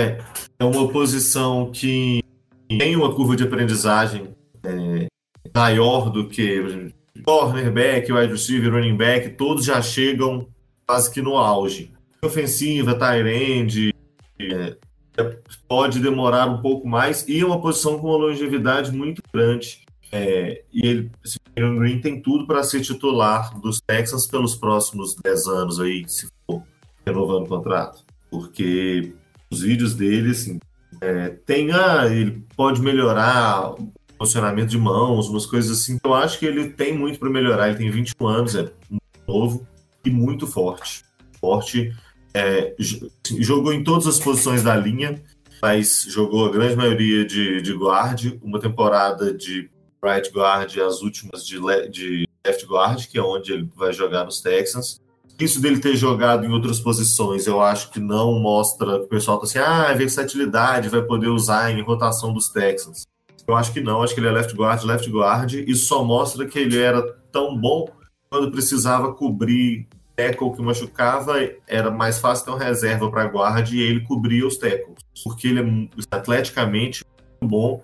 é uma posição que tem uma curva de aprendizagem é, maior do que cornerback, wide receiver, running back, todos já chegam quase que no auge. Ofensiva, tight end, é, pode demorar um pouco mais, e é uma posição com uma longevidade muito grande. É, e ele, esse Kenyon Green tem tudo para ser titular dos Texans pelos próximos dez anos aí, se for renovando o contrato. Porque os vídeos dele, assim, é, tem, ah, ele pode melhorar o posicionamento de mãos, umas coisas assim. Eu acho que ele tem muito para melhorar. Ele tem vinte e um anos, é muito novo e muito forte. Forte, é, jogou em todas as posições da linha, mas jogou a grande maioria de, de guard, uma temporada de right guard, as últimas de, le- de left guard, que é onde ele vai jogar nos Texans. Isso dele ter jogado em outras posições, eu acho que não mostra que o pessoal tá assim, ah, é versatilidade, vai poder usar em rotação dos Texans. Eu acho que não, acho que ele é left guard, left guard, e só mostra que ele era tão bom quando precisava cobrir tackle que machucava, era mais fácil ter uma reserva para guard e ele cobria os tackles, porque ele é atleticamente muito bom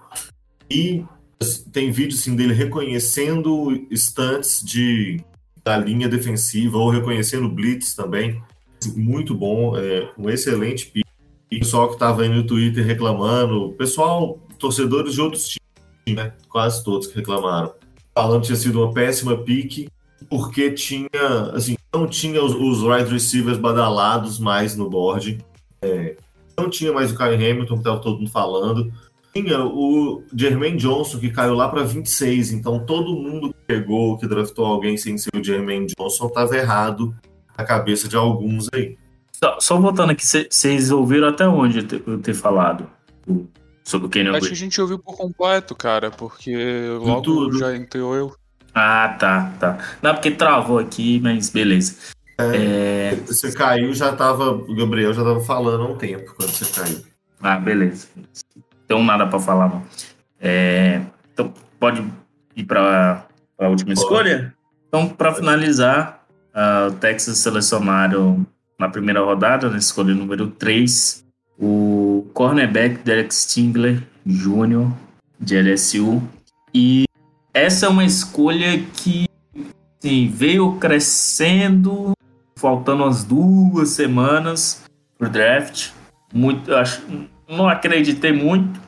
e tem vídeo assim, dele reconhecendo stunts de, da linha defensiva ou reconhecendo blitz também. Muito bom, é, um excelente pick. E o pessoal que estava aí no Twitter reclamando, pessoal, torcedores de outros times, né? Quase todos que reclamaram, falando que tinha sido uma péssima pick, porque tinha, assim, não tinha os, os wide receivers badalados mais no board, é, não tinha mais o Kyle Hamilton, que estava todo mundo falando. Tinha o Jermaine Johnson, que caiu lá para vinte e seis, então todo mundo que pegou, que draftou alguém sem ser o Jermaine Johnson, estava errado na cabeça de alguns aí.
Só, só voltando aqui, vocês ouviram até onde eu ter, eu ter falado sobre o Kenyon Green?
Acho que a gente ouviu por completo, cara, porque logo
tudo.
já entrou eu.
Ah, tá, tá. Não, porque travou aqui, mas beleza.
É, é... Você caiu, já tava, o Gabriel já tava falando há um tempo quando você caiu.
Ah, beleza. Não tenho nada para falar, não. É, Então, pode ir para a última pode. escolha? Então, para finalizar, uh, o Texas selecionaram na primeira rodada, na escolha número três, o cornerback Derek Stingler Júnior, de L S U. E essa é uma escolha que sim, veio crescendo, faltando umas duas semanas pro draft. Muito, acho, não acreditei muito,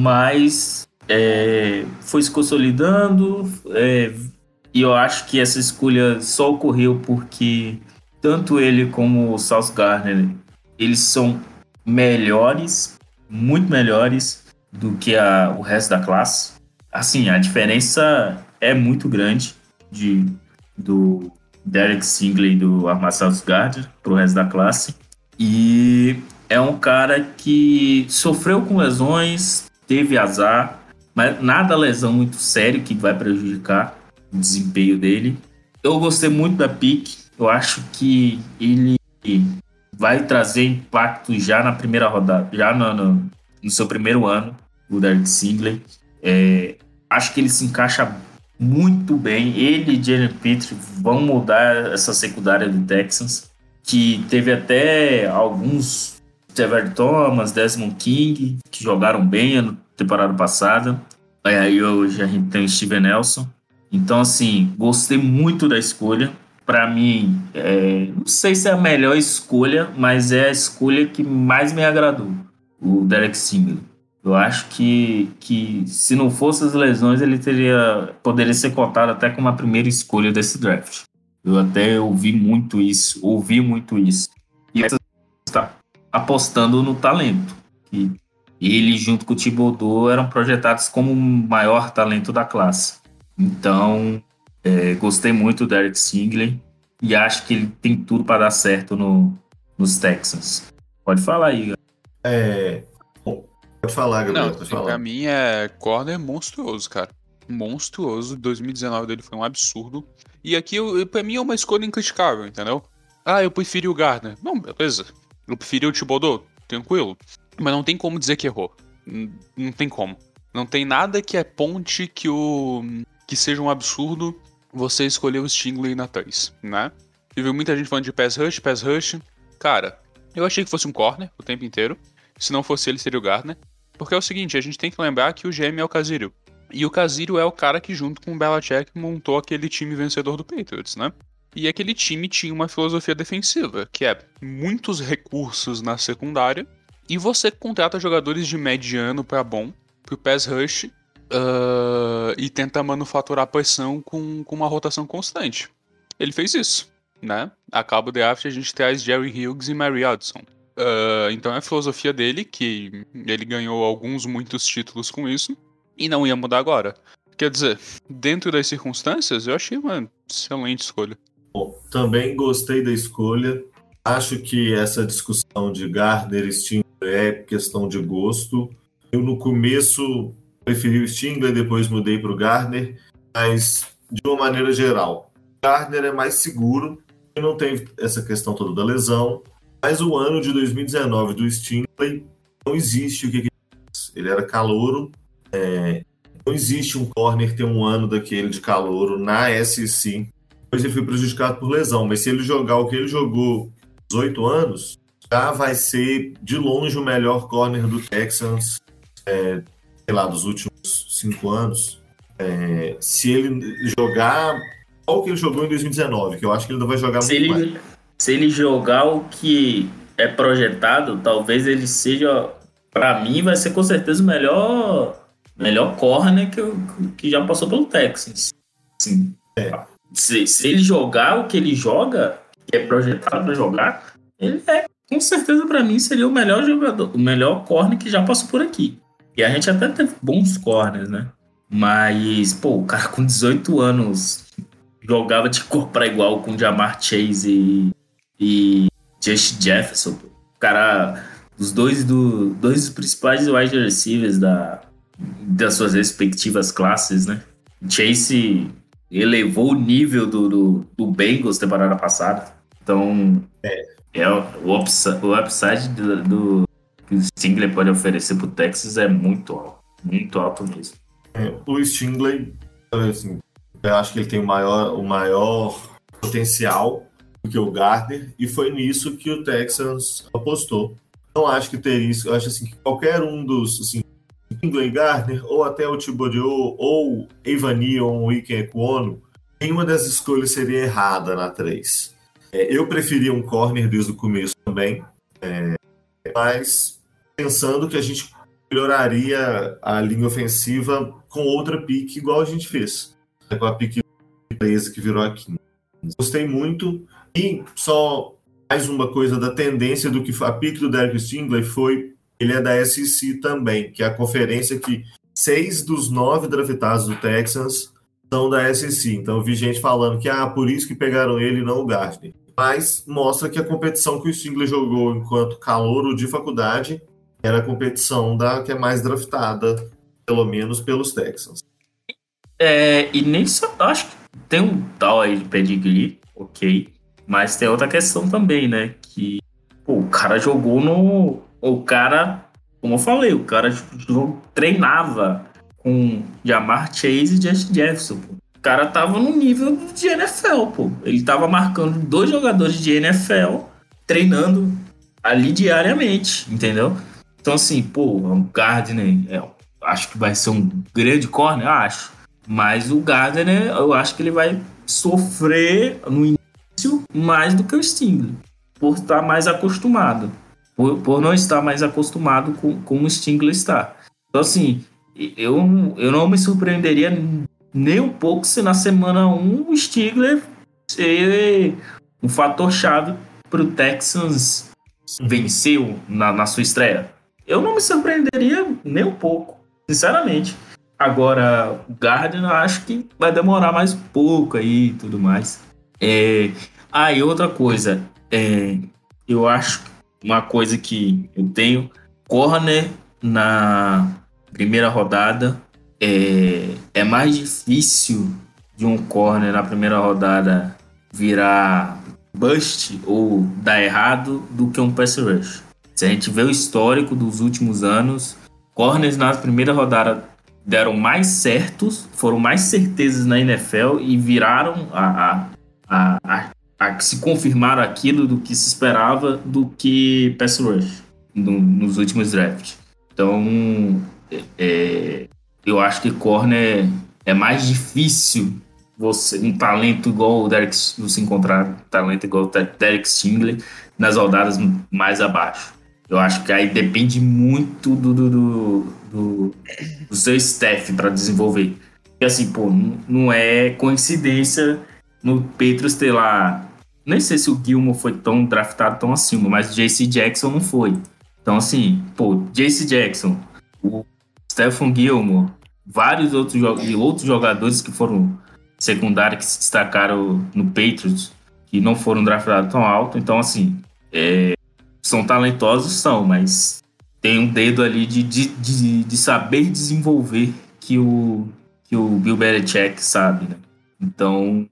mas é, foi se consolidando. É, e eu acho que essa escolha só ocorreu porque tanto ele como o Sauce Gardner, eles são melhores, muito melhores do que a, o resto da classe. Assim, a diferença é muito grande de, do Derek Stingley e do Ahmad Sauce Gardner para o resto da classe. E é um cara que sofreu com lesões, teve azar, mas nada lesão muito sério que vai prejudicar o desempenho dele. Eu gostei muito da pick. Eu acho que ele vai trazer impacto já na primeira rodada, já no, no, no seu primeiro ano, o Derek Stingley. É, acho que ele se encaixa muito bem. Ele e Jalen Pitre vão mudar essa secundária do Texans, que teve até alguns Trevor Thomas, Desmond King, que jogaram bem na temporada passada. Aí hoje a gente tem o Steven Nelson. Então, assim, gostei muito da escolha. Para mim, é, não sei se é a melhor escolha, mas é a escolha que mais me agradou, o Derek Stingley. Eu acho que, que se não fosse as lesões, ele teria, poderia ser cotado até como a primeira escolha desse draft. Eu até ouvi muito isso, ouvi muito isso. E você está apostando no talento. E ele, junto com o Thibodeau, eram projetados como o maior talento da classe. Então, é, gostei muito do Derek Stingley e acho que ele tem tudo para dar certo no, nos Texans. Pode falar aí, Igor.
É... Pode falar, Gabriel.
Não,
pode
assim,
falar.
Pra mim é corner monstruoso, cara. Monstruoso. dois mil e dezenove dele foi um absurdo. E aqui, eu, pra mim, é uma escolha incriticável, entendeu? Ah, eu preferi o Gardner. Não, beleza. Eu preferi o Thibodeau. Tranquilo. Mas não tem como dizer que errou. N- não tem como. Não tem nada que aponte que o... que seja um absurdo você escolher o Stingley na três, né? E viu muita gente falando de pass rush, pass rush. Cara, eu achei que fosse um corner o tempo inteiro. Se não fosse ele, seria o Gardner. Porque é o seguinte, a gente tem que lembrar que o G M é o Caserio. E o Caserio é o cara que, junto com o Belichick, montou aquele time vencedor do Patriots, né? E aquele time tinha uma filosofia defensiva, que é muitos recursos na secundária, e você contrata jogadores de mediano pra bom, pro pass rush, uh, e tenta manufaturar pressão com, com uma rotação constante. Ele fez isso, né? A cabo do draft a gente traz Jerry Hughes e Mary Addison. Uh, então é a filosofia dele, que ele ganhou alguns, muitos títulos com isso, e não ia mudar agora. Quer dizer, dentro das circunstâncias, eu achei uma excelente escolha.
Bom, também gostei da escolha. Acho que essa discussão de Gardner e Stingley é questão de gosto. Eu, no começo, preferi o Stingley, depois mudei para o Gardner, mas, de uma maneira geral, Gardner é mais seguro, não tem essa questão toda da lesão. Mas o ano de dois mil e dezenove do Stingley não existe o que, que ele era calouro. É, não existe um corner ter um ano daquele de calouro na S E C. Depois ele foi prejudicado por lesão. Mas se ele jogar o que ele jogou dezoito anos, já vai ser de longe o melhor corner do Texans, é, sei lá, dos últimos cinco anos. É, se ele jogar o que ele jogou em dois mil e dezenove, que eu acho que ele ainda vai jogar
se
muito
ele,
mais.
Se ele jogar o que é projetado, talvez ele seja, para mim, vai ser com certeza o melhor, melhor corner que, eu, que já passou pelo Texans. Assim,
É.
se, se ele jogar o que ele joga, que é projetado para jogar, ele é, com certeza, para mim, seria o melhor jogador, o melhor corner que já passou por aqui. E a gente até teve bons corners, né? Mas, pô, o cara com dezoito anos jogava de igual para igual com Jamar Chase e, e Justin Jefferson. O cara, os dois, do, dois dos principais wide receivers da, das suas respectivas classes, né? Chase elevou o nível do, do, do Bengals temporada passada. Então, é, é o, upside, o upside do, do que o Stingley pode oferecer pro Texas é muito alto. Muito alto mesmo.
É, o Stingley, assim, eu acho que ele tem o maior, o maior potencial do que o Gardner, e foi nisso que o Texans apostou. Não acho que teria isso. Eu acho assim, que qualquer um dos, assim, Stingley, Gardner, ou até o Thibodeau, ou Evanion, ou Ike Ekwonu, nenhuma das escolhas seria errada na três. É, eu preferia um corner desde o começo também, é, mas pensando que a gente melhoraria a linha ofensiva com outra pick, igual a gente fez, né, com a pick treze que virou aqui. Gostei muito. E só mais uma coisa da tendência do que a pick do Derek Stingley foi, ele é da S E C também, que é a conferência que seis dos nove draftados do Texans são da S E C. Então eu vi gente falando que ah, por isso que pegaram ele e não o Gardner. Mas mostra que a competição que o Stingley jogou enquanto calouro de faculdade era a competição da que é mais draftada, pelo menos pelos Texans.
É, e nem só, acho que tem um tal aí de pedigree, ok, mas tem outra questão também, né, que pô, o cara jogou no... O cara, como eu falei, o cara treinava com Ja'Marr Chase e Justin Jefferson, pô. O cara tava no nível de N F L, pô. Ele tava marcando dois jogadores de N F L, treinando ali diariamente, entendeu? Então, assim, pô, o Gardner, é, acho que vai ser um grande corner, acho. Mas o Gardner, eu acho que ele vai sofrer no início mais do que o Stingley, por estar mais acostumado. Por, por não estar mais acostumado com, com o Stingley está. Então, assim, eu, eu não me surpreenderia nem um pouco se na semana um o Stingley ser um fator chave para o Texans vencer na, na sua estreia. Eu não me surpreenderia nem um pouco, sinceramente. Agora, o Gardner eu acho que vai demorar mais um pouco aí e tudo mais. É... Ah, e outra coisa, é... eu acho que uma coisa que eu tenho, corner na primeira rodada, é, é mais difícil de um corner na primeira rodada virar bust ou dar errado do que um pass rush. Se a gente vê o histórico dos últimos anos, corners na primeira rodada deram mais certos, foram mais certezas na N F L e viraram a... a, a a se confirmar aquilo do que se esperava do que pass rush no, nos últimos drafts. Então, é, eu acho que corner é mais difícil você, um talento igual o Derek, você encontrar um talento igual o Derek Stingley nas rodadas mais abaixo. Eu acho que aí depende muito do, do, do, do, do seu staff para desenvolver. Porque assim, pô, não, não é coincidência no Patriots ter lá, nem sei se o Gilmore foi tão draftado tão acima, mas o J C Jackson não foi. Então, assim, pô, J C Jackson, o Stephon Gilmore, vários outros, outros jogadores que foram secundários, que se destacaram no Patriots, que não foram draftados tão alto. Então, assim, é, são talentosos, são, mas tem um dedo ali de, de, de, de saber desenvolver que o, que o Bill Belichick sabe, né? Então,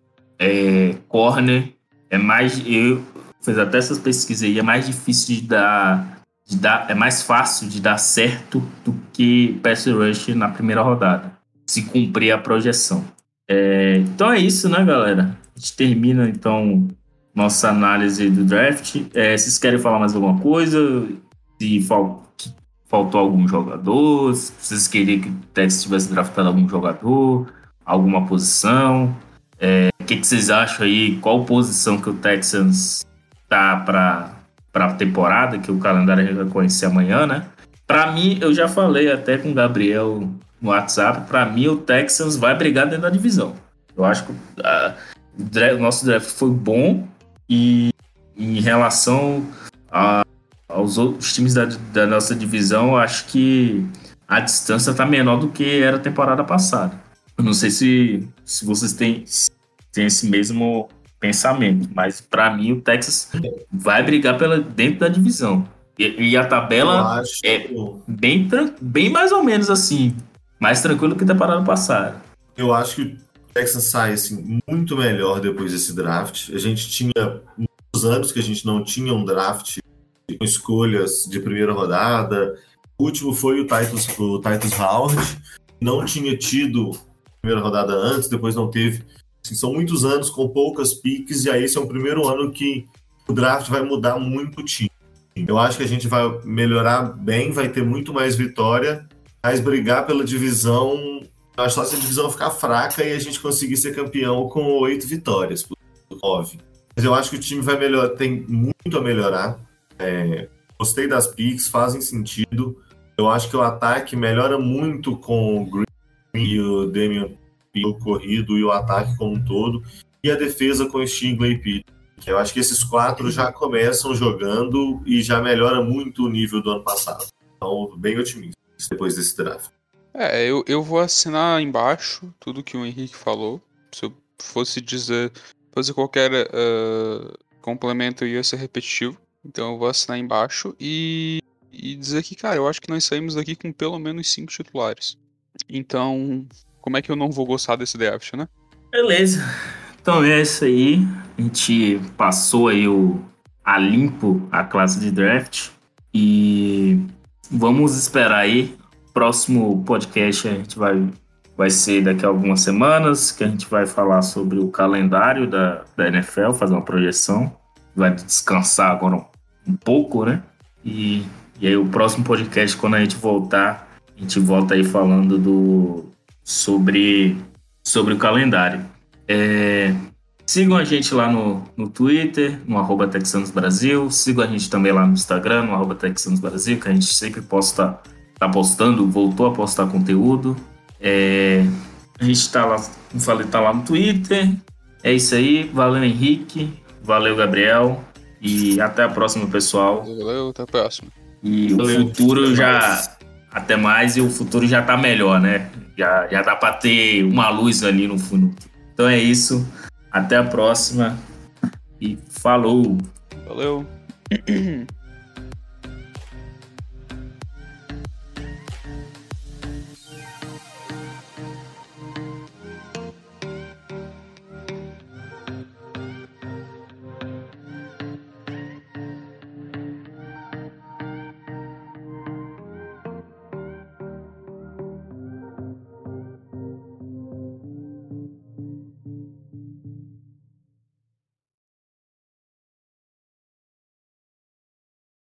é, corner é mais, eu fiz até essas pesquisas aí, é mais difícil de dar, de dar, é mais fácil de dar certo do que pass rush na primeira rodada, se cumprir a projeção. É, então é isso, né, galera? A gente termina, então, nossa análise do draft. É, vocês querem falar mais alguma coisa? Se fal, faltou algum jogador? Se vocês queriam que o Texas tivesse draftado algum jogador? Alguma posição? É, o que, que vocês acham aí? Qual posição que o Texans tá para a temporada? Que o calendário vai conhecer amanhã, né? Para mim, eu já falei até com o Gabriel no WhatsApp. Para mim, o Texans vai brigar dentro da divisão. Eu acho que a, o nosso draft foi bom e em relação a, aos outros times da, da nossa divisão, eu acho que a distância tá menor do que era a temporada passada. Eu não sei se, se vocês têm, têm esse mesmo pensamento, mas para mim o Texas vai brigar pela, dentro da divisão. E, e a tabela acho... é bem, bem mais ou menos assim, mais tranquilo que a temporada passada.
Eu acho que o Texas sai assim, muito melhor depois desse draft. A gente tinha muitos anos que a gente não tinha um draft com escolhas de primeira rodada. O último foi o Titus, o Titus Howard. não tinha tido a primeira rodada antes, depois não teve. Assim, são muitos anos com poucas piques, e aí esse é o primeiro ano que o draft vai mudar muito o time. Eu acho que a gente vai melhorar bem, vai ter muito mais vitória, mas brigar pela divisão, eu acho só se a divisão ficar fraca e a gente conseguir ser campeão com oito vitórias, nove. Mas eu acho que o time vai melhorar, tem muito a melhorar. É, gostei das picks, fazem sentido. Eu acho que o ataque melhora muito com o Green e o Damian o corrido e o ataque como um todo, e a defesa com o Stingley e Pitt. Eu acho que esses quatro já começam jogando e já melhora muito o nível do ano passado. Então, bem otimista depois desse draft.
É, eu, eu vou assinar embaixo tudo que o Henrique falou. Se eu fosse dizer, fazer qualquer uh, complemento, ia ser repetitivo. Então eu vou assinar embaixo e, e dizer que, cara, eu acho que nós saímos daqui com pelo menos cinco titulares. Então, como é que eu não vou gostar desse draft, né?
Beleza. Então é isso aí. A gente passou aí o, a limpo a classe de draft. E vamos esperar aí. Próximo podcast a gente vai, vai ser daqui a algumas semanas, que a gente vai falar sobre o calendário da, da N F L, fazer uma projeção. Vai descansar agora um, um pouco, né? E, e aí o próximo podcast, quando a gente voltar, a gente volta aí falando do, sobre, sobre o calendário. É, sigam a gente lá no, no Twitter, no arroba Texanos Brasil. Sigam a gente também lá no Instagram, no arroba Texanos Brasil, que a gente sempre posta, tá postando, voltou a postar conteúdo. É, a gente tá lá, como falei, tá lá no Twitter. É isso aí, valeu Henrique, valeu Gabriel, e até a próxima, pessoal.
Valeu, até a próxima.
E o valeu, futuro já... Até mais, e o futuro já tá melhor, né? Já, já dá pra ter uma luz ali no fundo. Então é isso. Até a próxima. E falou!
Valeu!